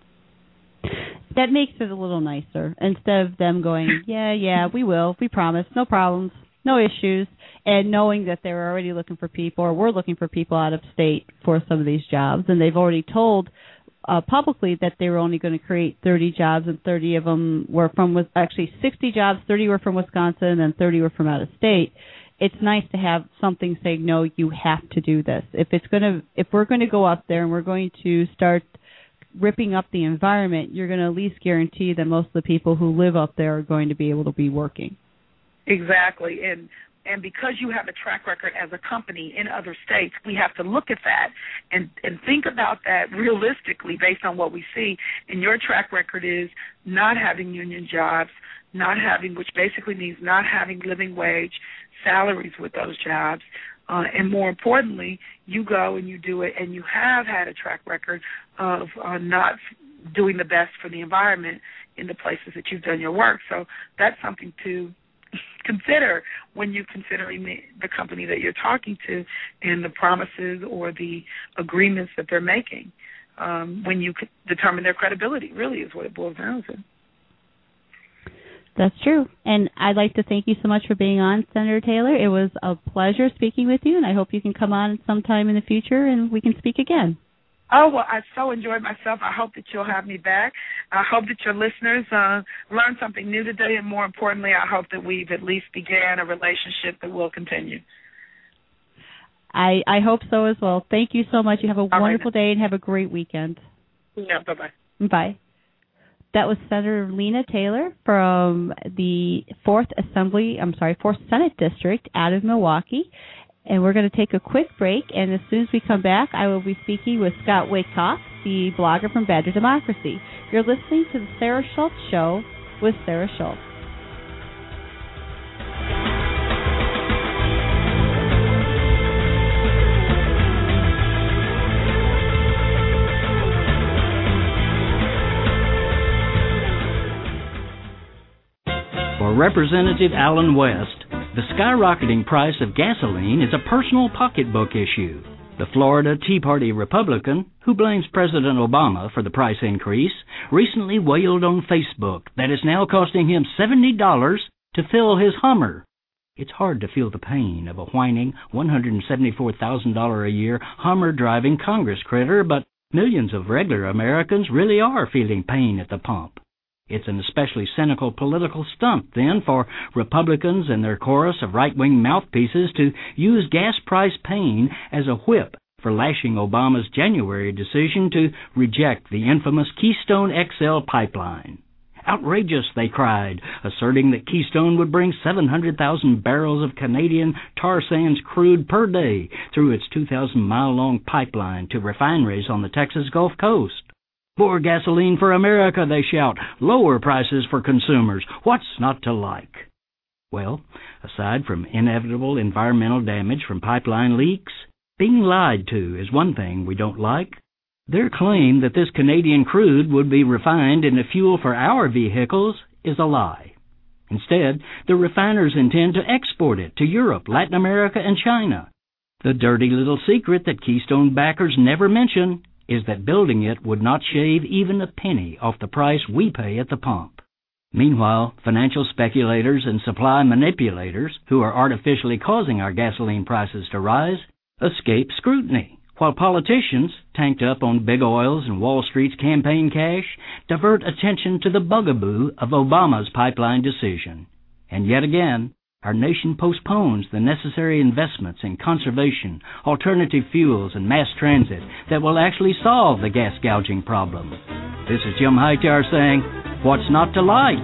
That makes it a little nicer instead of them going, yeah, yeah, we will, we promise, no problems, no issues, and knowing that they're already looking for people, or we're looking for people out of state for some of these jobs, and they've already told uh, publicly that they were only going to create thirty jobs, and thirty of them were from, actually sixty jobs, thirty were from Wisconsin, and thirty were from out of state. It's nice to have something saying, no, you have to do this. If it's going to, if we're going to go up there and we're going to start ripping up the environment, you're going to at least guarantee that most of the people who live up there are going to be able to be working. Exactly. And and because you have a track record as a company in other states, we have to look at that and, and think about that realistically based on what we see. And your track record is not having union jobs, not having, which basically means not having living wage salaries with those jobs. Uh, and more importantly, you go and you do it, and you have had a track record of uh, not doing the best for the environment in the places that you've done your work. So that's something to consider when you're considering the, the company that you're talking to and the promises or the agreements that they're making. Um, when you determine their credibility, really is what it boils down to. That's true. And I'd like to thank you so much for being on, Senator Taylor. It was a pleasure speaking with you, and I hope you can come on sometime in the future and we can speak again. Oh, well, I so enjoyed myself. I hope that you'll have me back. I hope that your listeners uh, learned something new today, and more importantly, I hope that we've at least began a relationship that will continue. I, I hope so as well. Thank you so much. You have a All wonderful right. day and have a great weekend. Yeah, bye-bye. Bye. That was Senator Lena Taylor from the fourth Assembly, I'm sorry, fourth Senate District out of Milwaukee. And we're going to take a quick break, and as soon as we come back, I will be speaking with Scott Wyckoff, the blogger from Badger Democracy. You're listening to the Sarah Schultz Show with Sarah Schultz. For Representative Allen West, the skyrocketing price of gasoline is a personal pocketbook issue. The Florida Tea Party Republican, who blames President Obama for the price increase, recently wailed on Facebook that it's now costing him seventy dollars to fill his Hummer. It's hard to feel the pain of a whining one hundred seventy-four thousand dollars a year Hummer-driving Congress critter, but millions of regular Americans really are feeling pain at the pump. It's an especially cynical political stunt, then, for Republicans and their chorus of right-wing mouthpieces to use gas price pain as a whip for lashing Obama's January decision to reject the infamous Keystone X L pipeline. Outrageous, they cried, asserting that Keystone would bring seven hundred thousand barrels of Canadian tar sands crude per day through its two thousand mile long pipeline to refineries on the Texas Gulf Coast. More gasoline for America, they shout. Lower prices for consumers. What's not to like? Well, aside from inevitable environmental damage from pipeline leaks, being lied to is one thing we don't like. Their claim that this Canadian crude would be refined into fuel for our vehicles is a lie. Instead, the refiners intend to export it to Europe, Latin America, and China. The dirty little secret that Keystone backers never mention is that building it would not shave even a penny off the price we pay at the pump. Meanwhile, financial speculators and supply manipulators, who are artificially causing our gasoline prices to rise, escape scrutiny, while politicians, tanked up on big oil's and Wall Street's campaign cash, divert attention to the bugaboo of Obama's pipeline decision. And yet again, our nation postpones the necessary investments in conservation, alternative fuels, and mass transit that will actually solve the gas gouging problem. This is Jim Hightower saying, what's not to like?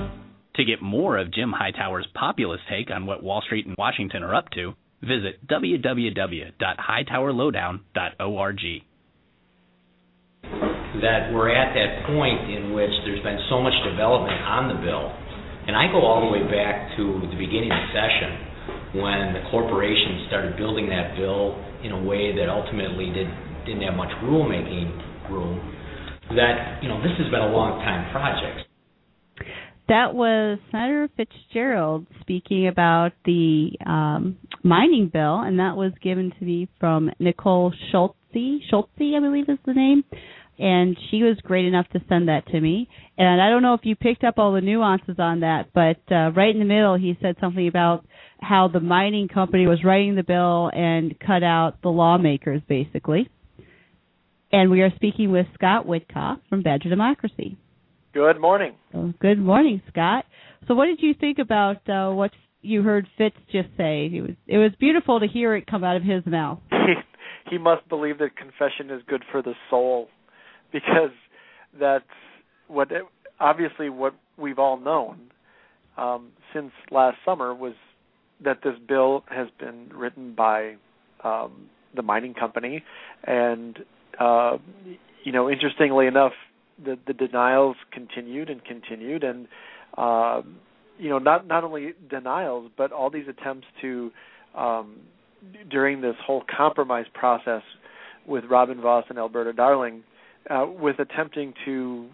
To get more of Jim Hightower's populist take on what Wall Street and Washington are up to, visit w w w dot hightower lowdown dot org. That we're at that point in which there's been so much development on the bill. And I go all the way back to the beginning of the session when the corporations started building that bill in a way that ultimately did, didn't have much rulemaking room, that, you know, this has been a long time project. That was Senator Fitzgerald speaking about the um, mining bill, and that was given to me from Nicole Schultze, Schultze, I believe is the name, and she was great enough to send that to me. And I don't know if you picked up all the nuances on that, but uh, right in the middle he said something about how the mining company was writing the bill and cut out the lawmakers, basically. And we are speaking with Scott Witkoff from Badger Democracy. Good morning. Oh, good morning, Scott. So what did you think about uh, what you heard Fitz just say? It was it was beautiful to hear it come out of his mouth. He, he must believe that confession is good for the soul, because that's what obviously what we've all known um, since last summer was that this bill has been written by um, the mining company, and uh, you know, interestingly enough, the, the denials continued and continued, and uh, you know, not not only denials, but all these attempts to um, during this whole compromise process with Robin Vos and Alberta Darling, uh, with attempting to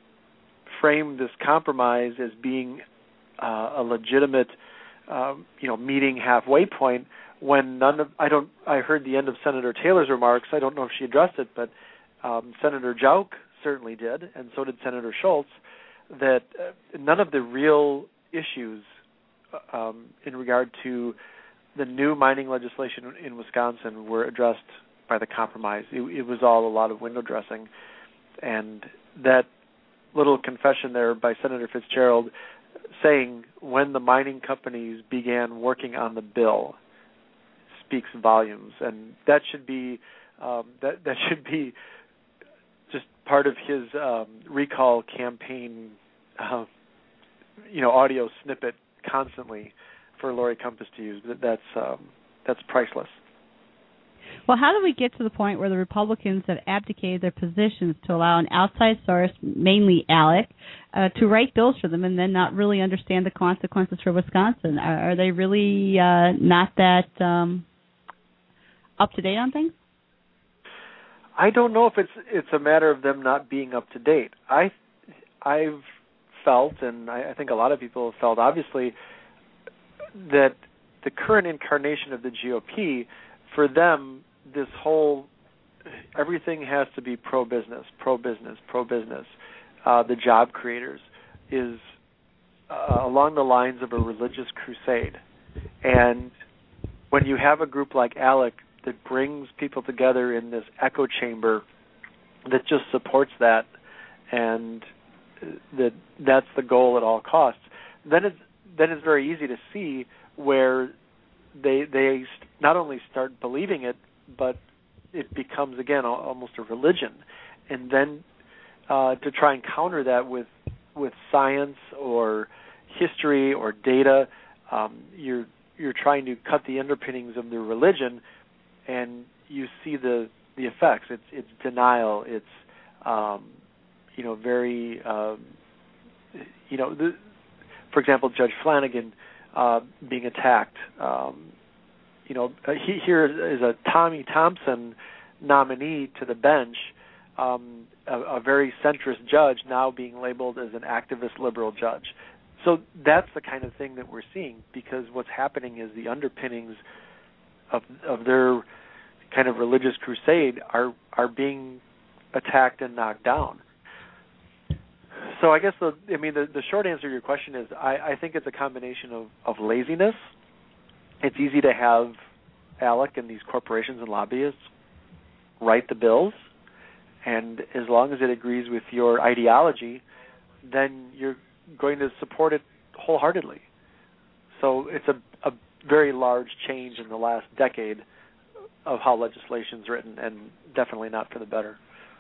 frame this compromise as being uh, a legitimate, um, you know, meeting halfway point. When none of I don't I heard the end of Senator Taylor's remarks. I don't know if she addressed it, but um, Senator Jauch certainly did, and so did Senator Schultz. That uh, none of the real issues um, in regard to the new mining legislation in Wisconsin were addressed by the compromise. It, it was all a lot of window dressing, and that little confession there by Senator Fitzgerald saying when the mining companies began working on the bill speaks volumes, and that should be um, that that should be just part of his um, recall campaign, uh, you know, audio snippet constantly for Lori Compass to use. That's um, that's priceless. Well, how do we get to the point where the Republicans have abdicated their positions to allow an outside source, mainly ALEC, uh, to write bills for them and then not really understand the consequences for Wisconsin? Are, are they really uh, not that um, up to date on things? I don't know if it's it's a matter of them not being up to date. I I've felt, and I, I think a lot of people have felt, obviously, that the current incarnation of the G O P, for them, this whole everything has to be pro-business, pro-business, pro-business. Uh, the job creators is uh, along the lines of a religious crusade, and when you have a group like ALEC that brings people together in this echo chamber that just supports that, and that that's the goal at all costs, then it's then it's very easy to see where they they not only start believing it, but it becomes again almost a religion, and then uh, to try and counter that with with science or history or data, um, you're you're trying to cut the underpinnings of the religion, and you see the the effects. It's it's denial. It's um, you know very um, you know the, for example, Judge Flanagan uh, being attacked. Um, you know he, here is a Tommy Thompson nominee to the bench, um, a, a very centrist judge now being labeled as an activist liberal judge. So that's the kind of thing that we're seeing, because what's happening is the underpinnings of of their kind of religious crusade are are being attacked and knocked down. So I guess the I mean the, the short answer to your question is I, I think it's a combination of, of laziness. It's easy to have ALEC and these corporations and lobbyists write the bills, and as long as it agrees with your ideology, then you're going to support it wholeheartedly. So it's a, a very large change in the last decade of how legislation's written, and definitely not for the better.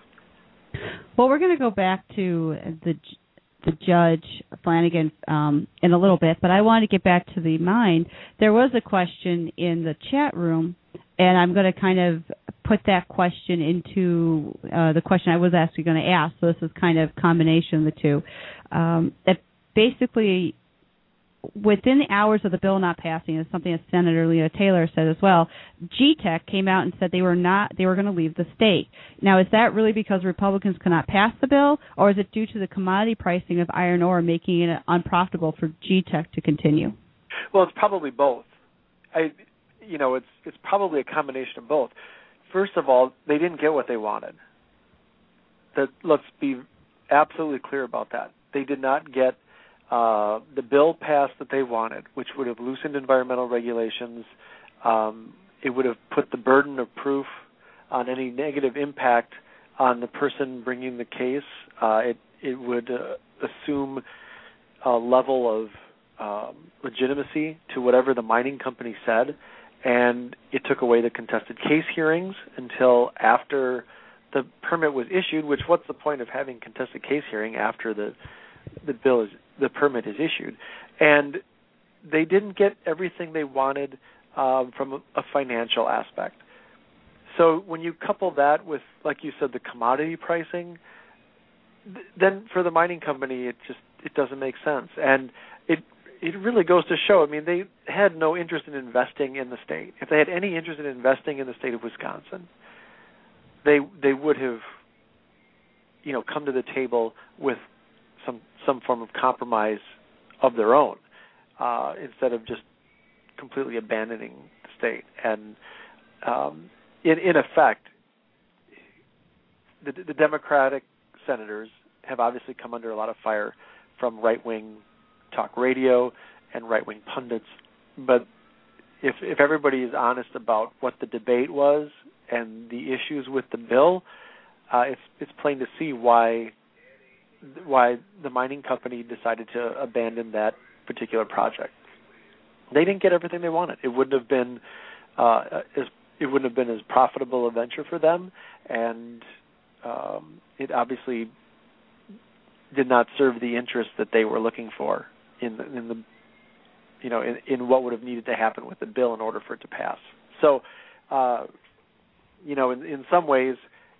Well, we're going to go back to the the Judge Flanagan um, in a little bit, but I want to get back to the mine. There was a question in the chat room, and I'm going to kind of put that question into uh, the question I was actually going to ask, so this is kind of a combination of the two. Um, that basically within the hours of the bill not passing, is something that Senator Lena Taylor said as well, G TEC came out and said they were not they were going to leave the state. Now, is that really because Republicans could not pass the bill, or is it due to the commodity pricing of iron ore making it unprofitable for G TEC to continue? Well, it's probably both. I, you know, it's it's probably a combination of both. First of all, they didn't get what they wanted. That let's be absolutely clear about that. They did not get uh, the bill passed that they wanted, which would have loosened environmental regulations. Um, it would have put the burden of proof on any negative impact on the person bringing the case. Uh, it it would uh, assume a level of um, legitimacy to whatever the mining company said, and it took away the contested case hearings until after the permit was issued. Which, what's the point of having contested case hearing after the the bill is the permit is issued? And they didn't get everything they wanted um, from a, a financial aspect. So when you couple that with, like you said, the commodity pricing, th- then for the mining company, it just it doesn't make sense. And it it really goes to show. I mean, they had no interest in investing in the state. If they had any interest in investing in the state of Wisconsin, they they would have, you know, come to the table with some some form of compromise of their own, uh, instead of just completely abandoning the state. And um, in in effect, the, the Democratic senators have obviously come under a lot of fire from right-wing talk radio and right-wing pundits. But if if everybody is honest about what the debate was and the issues with the bill, uh, it's it's plain to see why why the mining company decided to abandon that particular project. They didn't get everything they wanted. It wouldn't have been uh, as it wouldn't have been as profitable a venture for them, and um, it obviously did not serve the interest that they were looking for in the, in the you know in, in what would have needed to happen with the bill in order for it to pass. So, uh, you know, in, in some ways,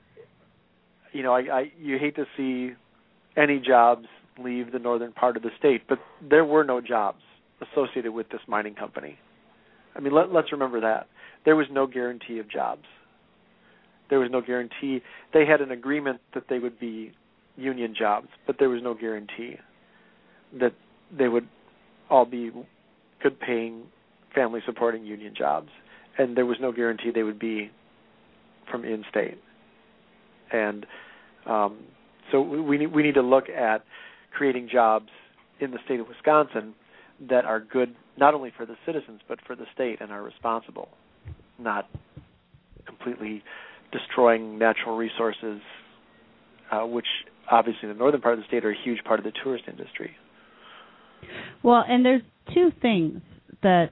you know, I, I you hate to see any jobs leave the northern part of the state, but there were no jobs associated with this mining company. I mean, let, let's remember that. There was no guarantee of jobs. There was no guarantee. They had an agreement that they would be union jobs, but there was no guarantee that they would all be good-paying, family-supporting union jobs, and there was no guarantee they would be from in-state. And um, so we need, we need to look at creating jobs in the state of Wisconsin that are good not only for the citizens but for the state and are responsible, not completely destroying natural resources, uh, which obviously in the northern part of the state are a huge part of the tourist industry. Well, and there's two things that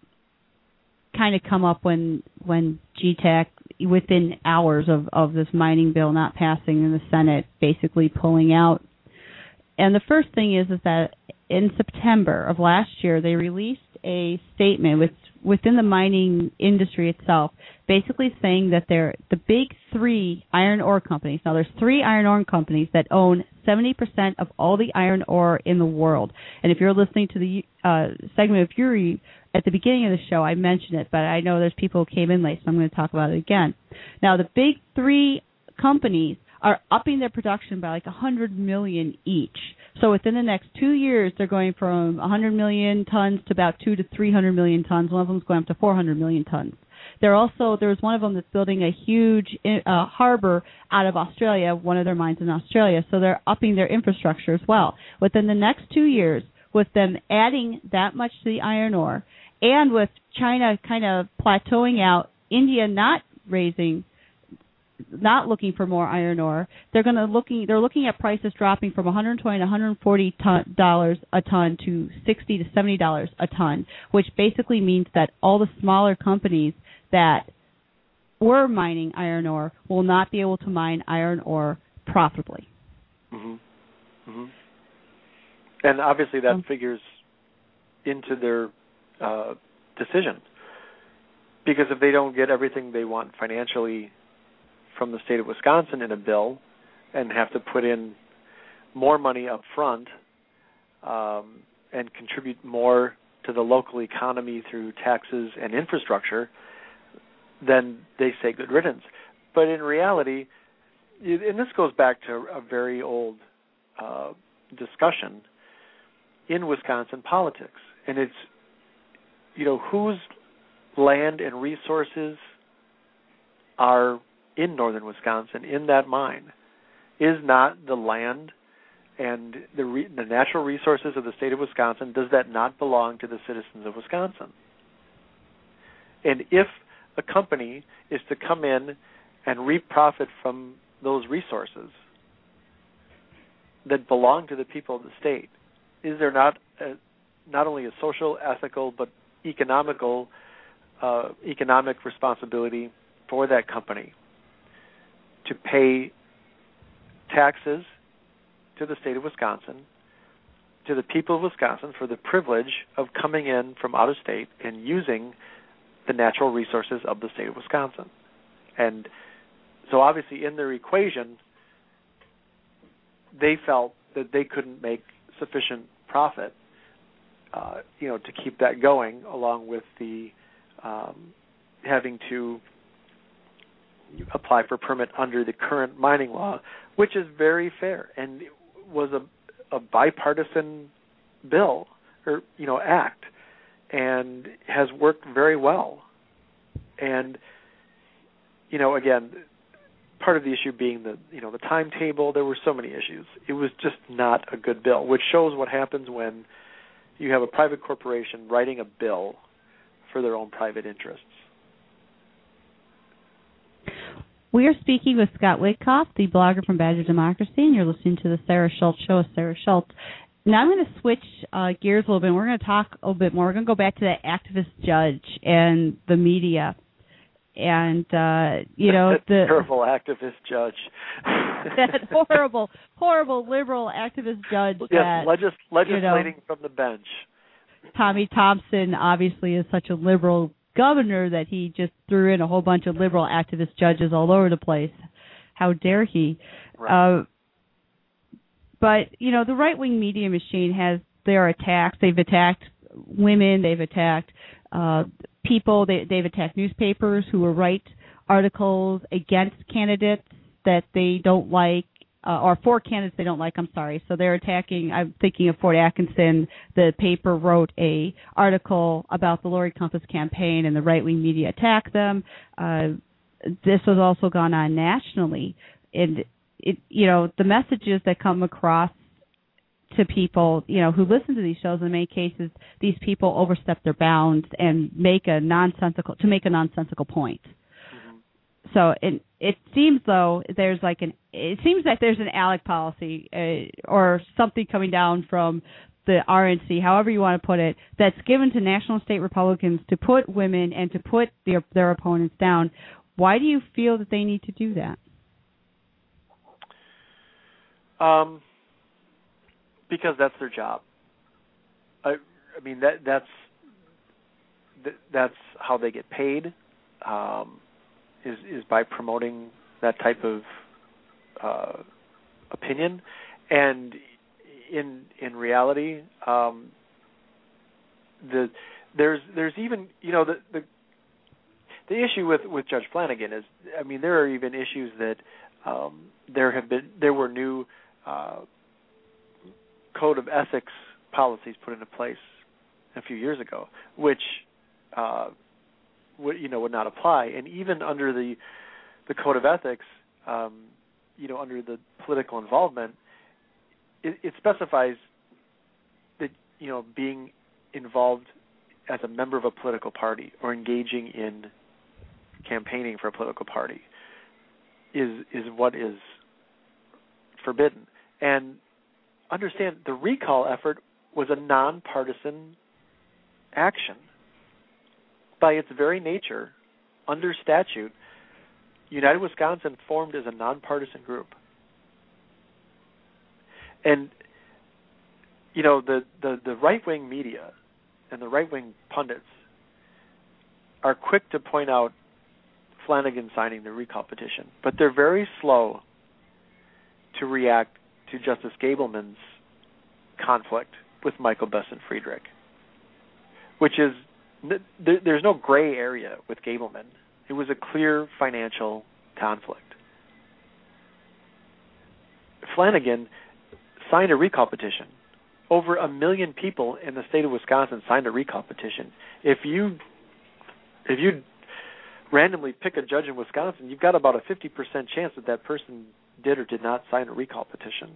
kind of come up when when G TEC, within hours of, of this mining bill not passing in the Senate, basically pulling out. And the first thing is is that in September of last year, they released a statement with, within the mining industry itself, basically saying that they're the big three iron ore companies. Now, there's three iron ore companies that own seventy percent of all the iron ore in the world. And if you're listening to the uh, segment of Yuri at the beginning of the show, I mentioned it, but I know there's people who came in late, so I'm going to talk about it again. Now, the big three companies are upping their production by like one hundred million each. So within the next two years, they're going from one hundred million tons to about two to three hundred million tons. One of them is going up to four hundred million tons. They're also there's one of them that's building a huge uh, harbor out of Australia, one of their mines in Australia. So they're upping their infrastructure as well. Within the next two years, with them adding that much to the iron ore, and with China kind of plateauing out, India not raising. not looking for more iron ore, they're going to looking they're looking at prices dropping from one hundred twenty to one hundred forty dollars a ton to sixty to seventy dollars a ton, which basically means that all the smaller companies that were mining iron ore will not be able to mine iron ore profitably. Mm-hmm. Mm-hmm. And obviously that um, figures into their uh, decision, because if they don't get everything they want financially from the state of Wisconsin in a bill and have to put in more money up front, um, and contribute more to the local economy through taxes and infrastructure, then they say good riddance. But in reality, and this goes back to a very old uh, discussion in Wisconsin politics, and it's, you know, whose land and resources are in northern Wisconsin in that mine? Is not the land and the re- the natural resources of the state of Wisconsin, does that not belong to the citizens of Wisconsin? And if a company is to come in and reap profit from those resources that belong to the people of the state, is there not a, not only a social, ethical, but economical uh, economic responsibility for that company to pay taxes to the state of Wisconsin, to the people of Wisconsin, for the privilege of coming in from out of state and using the natural resources of the state of Wisconsin? And so obviously in their equation, they felt that they couldn't make sufficient profit, uh, you know, to keep that going, along with the um, having to apply for permit under the current mining law, which is very fair and was a, a bipartisan bill or, you know, act, and has worked very well. And, you know, again, part of the issue being the, you know, the timetable. There were so many issues. It was just not a good bill, which shows what happens when you have a private corporation writing a bill for their own private interests. We are speaking with Scott Witkoff, the blogger from Badger Democracy, and you're listening to the Sarah Schultz Show with Sarah Schultz. Now I'm going to switch uh, gears a little bit. We're going to talk a little bit more. We're going to go back to that activist judge and the media. And, uh, you know, that the terrible activist judge. that horrible, horrible liberal activist judge. Yes, that, legis- legislating you know, from the bench. Tommy Thompson obviously is such a liberal governor that he just threw in a whole bunch of liberal activist judges all over the place. How dare he? Right. Uh, but, you know, the right-wing media machine has their attacks. They've attacked women. They've attacked uh, people. They, they've attacked newspapers who will write articles against candidates that they don't like, uh, or for candidates they don't like, I'm sorry. So they're attacking, I'm thinking of Fort Atkinson. The paper wrote a article about the Lori Compass campaign, and the right-wing media attacked them. Uh, this has also gone on nationally. And, it, you know, the messages that come across to people, you know, who listen to these shows, in many cases, these people overstep their bounds and make a nonsensical, to make a nonsensical point. So it it seems though there's like an it seems like there's an ALEC policy uh, or something coming down from the R N C, however you want to put it, that's given to national and state Republicans to put women and to put their their opponents down. Why do you feel that they need to do that? Um, because that's their job. I I mean that that's that, that's how they get paid. Um, Is, is by promoting that type of uh, opinion, and in in reality, um, the there's there's even you know the, the the issue with, with Judge Flanagan is, I mean, there are even issues that um, there have been there were new uh, code of ethics policies put into place a few years ago, which uh, would you know would not apply, and even under the the code of ethics, um, you know, under the political involvement, it, it specifies that you know being involved as a member of a political party or engaging in campaigning for a political party is is what is forbidden. And understand, the recall effort was a nonpartisan action. By its very nature, under statute, United Wisconsin formed as a nonpartisan group. And, you know, the, the, the right-wing media and the right-wing pundits are quick to point out Flanagan signing the recall petition, but they're very slow to react to Justice Gableman's conflict with Michael Besson Friedrich, which is th- there's no gray area with Gableman. It was a clear financial conflict. Flanagan signed a recall petition. Over a million people in the state of Wisconsin signed a recall petition. If you if you randomly pick a judge in Wisconsin, you've got about a fifty percent chance that that person did or did not sign a recall petition.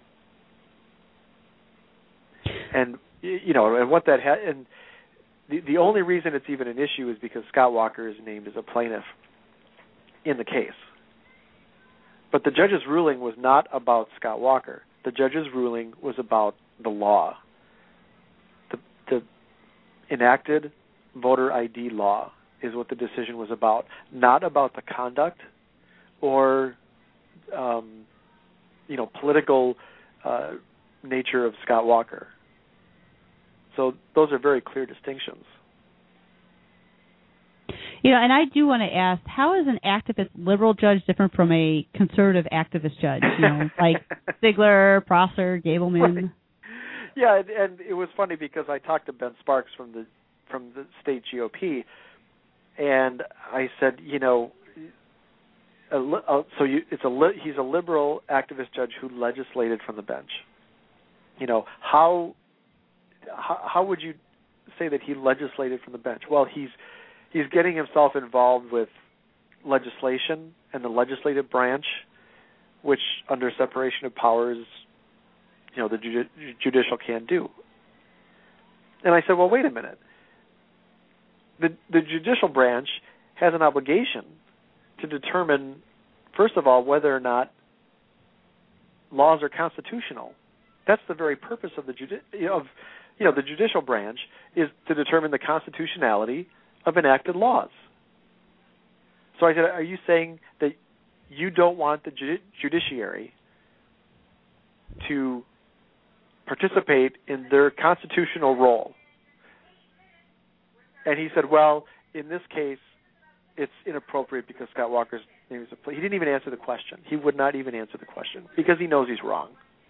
And you know, and what that had, and the the only reason it's even an issue is because Scott Walker is named as a plaintiff in the case. But the judge's ruling was not about Scott Walker. The judge's ruling was about the law. The, the enacted voter I D law is what the decision was about, not about the conduct or, um, you know, political uh, nature of Scott Walker. So those are very clear distinctions. You know, and I do want to ask, how is an activist liberal judge different from a conservative activist judge? You know, like Ziegler, Prosser, Gableman. Right. Yeah, and, and it was funny because I talked to Ben Sparks from the from the state G O P, and I said, you know, a, a, so you, it's a he's a liberal activist judge who legislated from the bench. You know, how how, how would you say that he legislated from the bench? Well, he's He's getting himself involved with legislation and the legislative branch, which under separation of powers, you know, the judi- judicial can't do. And I said, well, wait a minute. The the judicial branch has an obligation to determine, first of all, whether or not laws are constitutional. That's the very purpose of the judi- of you know the judicial branch, is to determine the constitutionality of enacted laws. So I said, are you saying that you don't want the ju- judiciary to participate in their constitutional role? And he said, well, in this case, it's inappropriate because Scott Walker's name is a... He didn't even answer the question. He would not even answer the question because he knows he's wrong.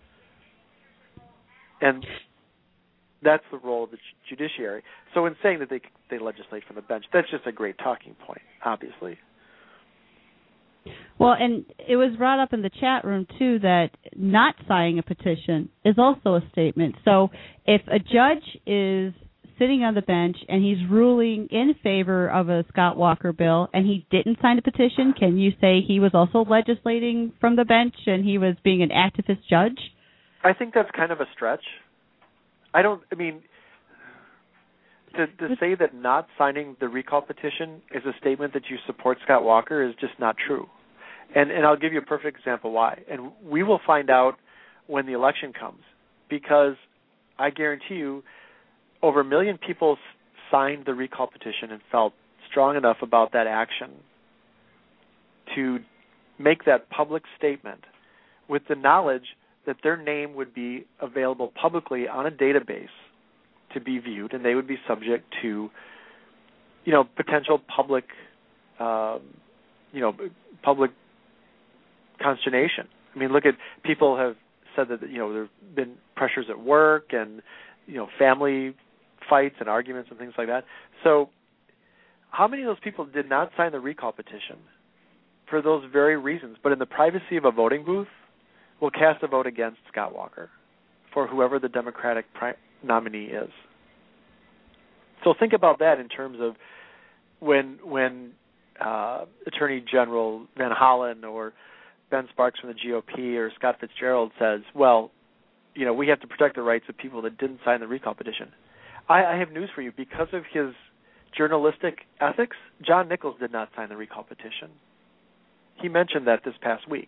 And that's the role of the judiciary. So in saying that they they legislate from the bench, that's just a great talking point, obviously. Well, and it was brought up in the chat room, too, that not signing a petition is also a statement. So if a judge is sitting on the bench and he's ruling in favor of a Scott Walker bill and he didn't sign a petition, can you say he was also legislating from the bench and he was being an activist judge? I think that's kind of a stretch. I don't, I mean, to, to say that not signing the recall petition is a statement that you support Scott Walker is just not true. And and I'll give you a perfect example why. And we will find out when the election comes, because I guarantee you over a million people signed the recall petition and felt strong enough about that action to make that public statement with the knowledge that their name would be available publicly on a database to be viewed, and they would be subject to, you know, potential public, um, you know, public consternation. I mean, look at people have said that, you know, there have been pressures at work and, you know, family fights and arguments and things like that. So how many of those people did not sign the recall petition for those very reasons, but in the privacy of a voting booth will cast a vote against Scott Walker for whoever the Democratic pri- nominee is? So think about that in terms of when when uh, Attorney General Van Hollen or Ben Sparks from the G O P or Scott Fitzgerald says, well, you know, we have to protect the rights of people that didn't sign the recall petition. I, I have news for you. Because of his journalistic ethics, John Nichols did not sign the recall petition. He mentioned that this past week.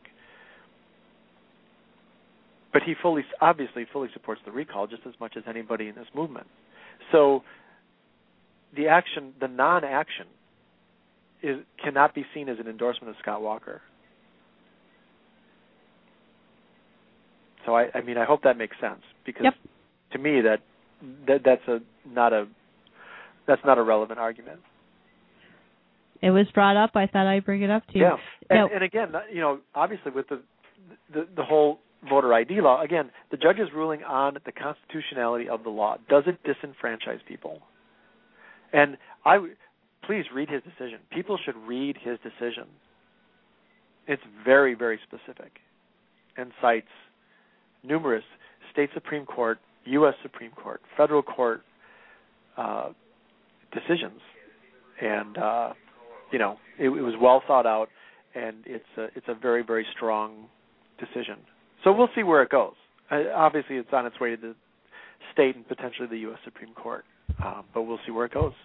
But he fully, obviously fully supports the recall just as much as anybody in this movement. So the action, the non-action, is cannot be seen as an endorsement of Scott Walker. So I, I mean, I hope that makes sense, because yep. to me that, that that's a not a that's not a relevant argument. It was brought up. I thought I'd bring it up to you. Yeah, and, now, and again, you know, obviously with the, the the whole voter I D law, again, the judge is ruling on the constitutionality of the law. Does it disenfranchise people? And I, please read his decision. People should read his decision. It's very, very specific and cites numerous state Supreme Court, U S Supreme Court, federal court uh, decisions. And, uh, you know, it, it was well thought out, and it's a, it's a very, very strong decision. So we'll see where it goes. Uh, obviously, it's on its way to the state and potentially the U S Supreme Court, uh, but we'll see where it goes.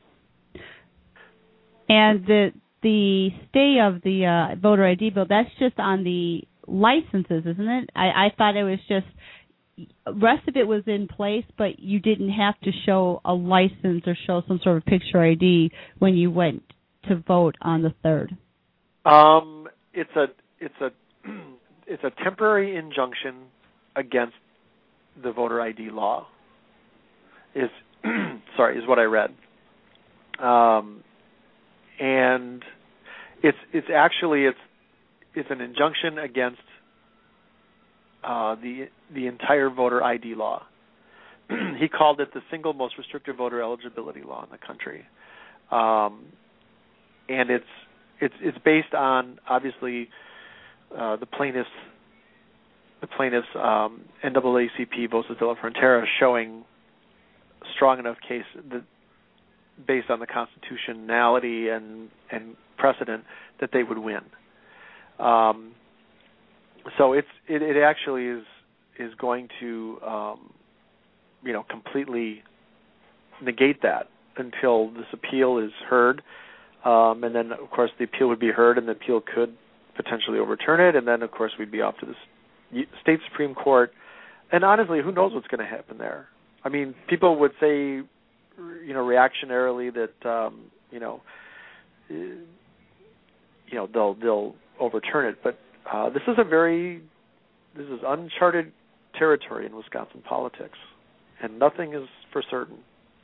And the the stay of the uh, voter I D bill, that's just on the licenses, isn't it? I, I thought it was just, rest of it was in place, but you didn't have to show a license or show some sort of picture I D when you went to vote on the third. Um, it's a it's a it's a temporary injunction against the voter I D law. Is sorry, is what I read. Um, and it's it's actually it's it's an injunction against uh, the the entire voter I D law. He called it the single most restrictive voter eligibility law in the country, um, and it's it's it's based on obviously uh, the plaintiffs the plaintiffs um, N double A C P Voces de la Frontera showing strong enough case that based on the constitutionality and and precedent that they would win. Um, so it's it, it actually is is going to um, you know completely negate that until this appeal is heard, um, and then of course the appeal would be heard, and the appeal could potentially overturn it, and then of course we'd be off to the state Supreme Court. And honestly, who knows what's going to happen there? I mean, people would say, you know, reactionarily that um, you know, you know they'll they'll overturn it, but uh, this is a very this is uncharted territory in Wisconsin politics, and nothing is for certain.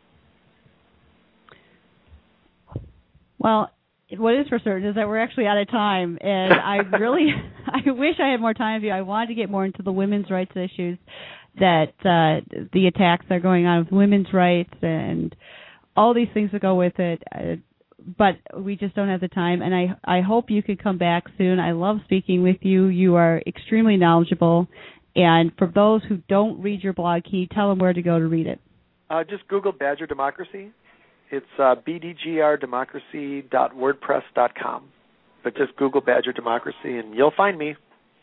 Well, what is for certain is that we're actually out of time, and I really I wish I had more time for you. I wanted to get more into the women's rights issues, that uh, the attacks that are going on with women's rights and all these things that go with it, uh, but we just don't have the time, and I, I hope you could come back soon. I love speaking with you. You are extremely knowledgeable, and for those who don't read your blog, can you tell them where to go to read it? Uh, just Google Badger Democracy. It's uh, b d g r democracy dot wordpress dot com, but just Google Badger Democracy, and you'll find me.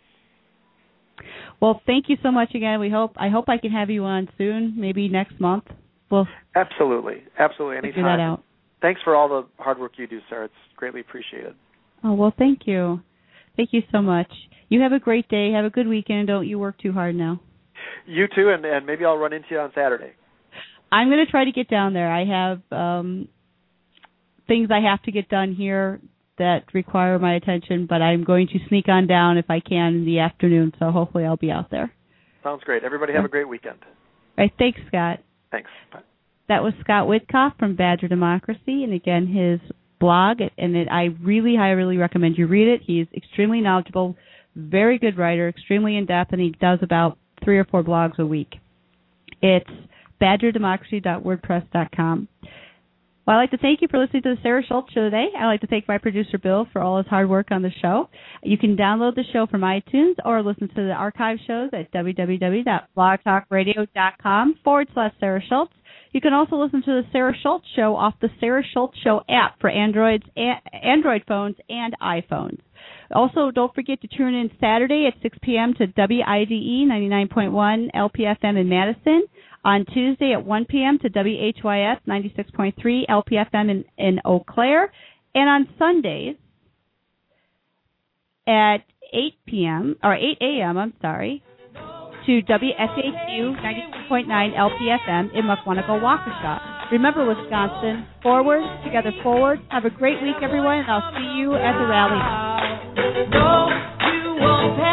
Well, thank you so much again. We hope I hope I can have you on soon, maybe next month. We'll absolutely, absolutely, anytime. Figure that out. Thanks for all the hard work you do, Sarah. It's greatly appreciated. Oh, well, thank you. Thank you so much. You have a great day. Have a good weekend. Don't you work too hard now. You too, and, and maybe I'll run into you on Saturday. I'm going to try to get down there. I have um, things I have to get done here that require my attention, but I'm going to sneak on down if I can in the afternoon, so hopefully I'll be out there. Sounds great. Everybody have a great weekend. All right. Thanks, Scott. Thanks. Bye. That was Scott Witkoff from Badger Democracy, and again, his blog, and it, I really, I really recommend you read it. He's extremely knowledgeable, very good writer, extremely in-depth, and he does about three or four blogs a week. It's badger democracy dot wordpress dot com. Well, I'd like to thank you for listening to the Sarah Schultz Show today. I'd like to thank my producer, Bill, for all his hard work on the show. You can download the show from iTunes or listen to the archive shows at w w w dot blog talk radio dot com forward slash Sarah Schultz. You can also listen to the Sarah Schultz Show off the Sarah Schultz Show app for Androids, Android phones and iPhones. Also, don't forget to tune in Saturday at six p.m. to W I D E ninety-nine point one L P F M in Madison. On Tuesday at one p.m. to W H Y S ninety-six point three L P F M in, in Eau Claire. And on Sundays at eight p.m. or eight a.m., I'm sorry, to W S H U ninety-two point nine L P F M in Mukwonago, Waukesha. Remember, Wisconsin, forward, together forward. Have a great week, everyone, and I'll see you at the rally. No, you won't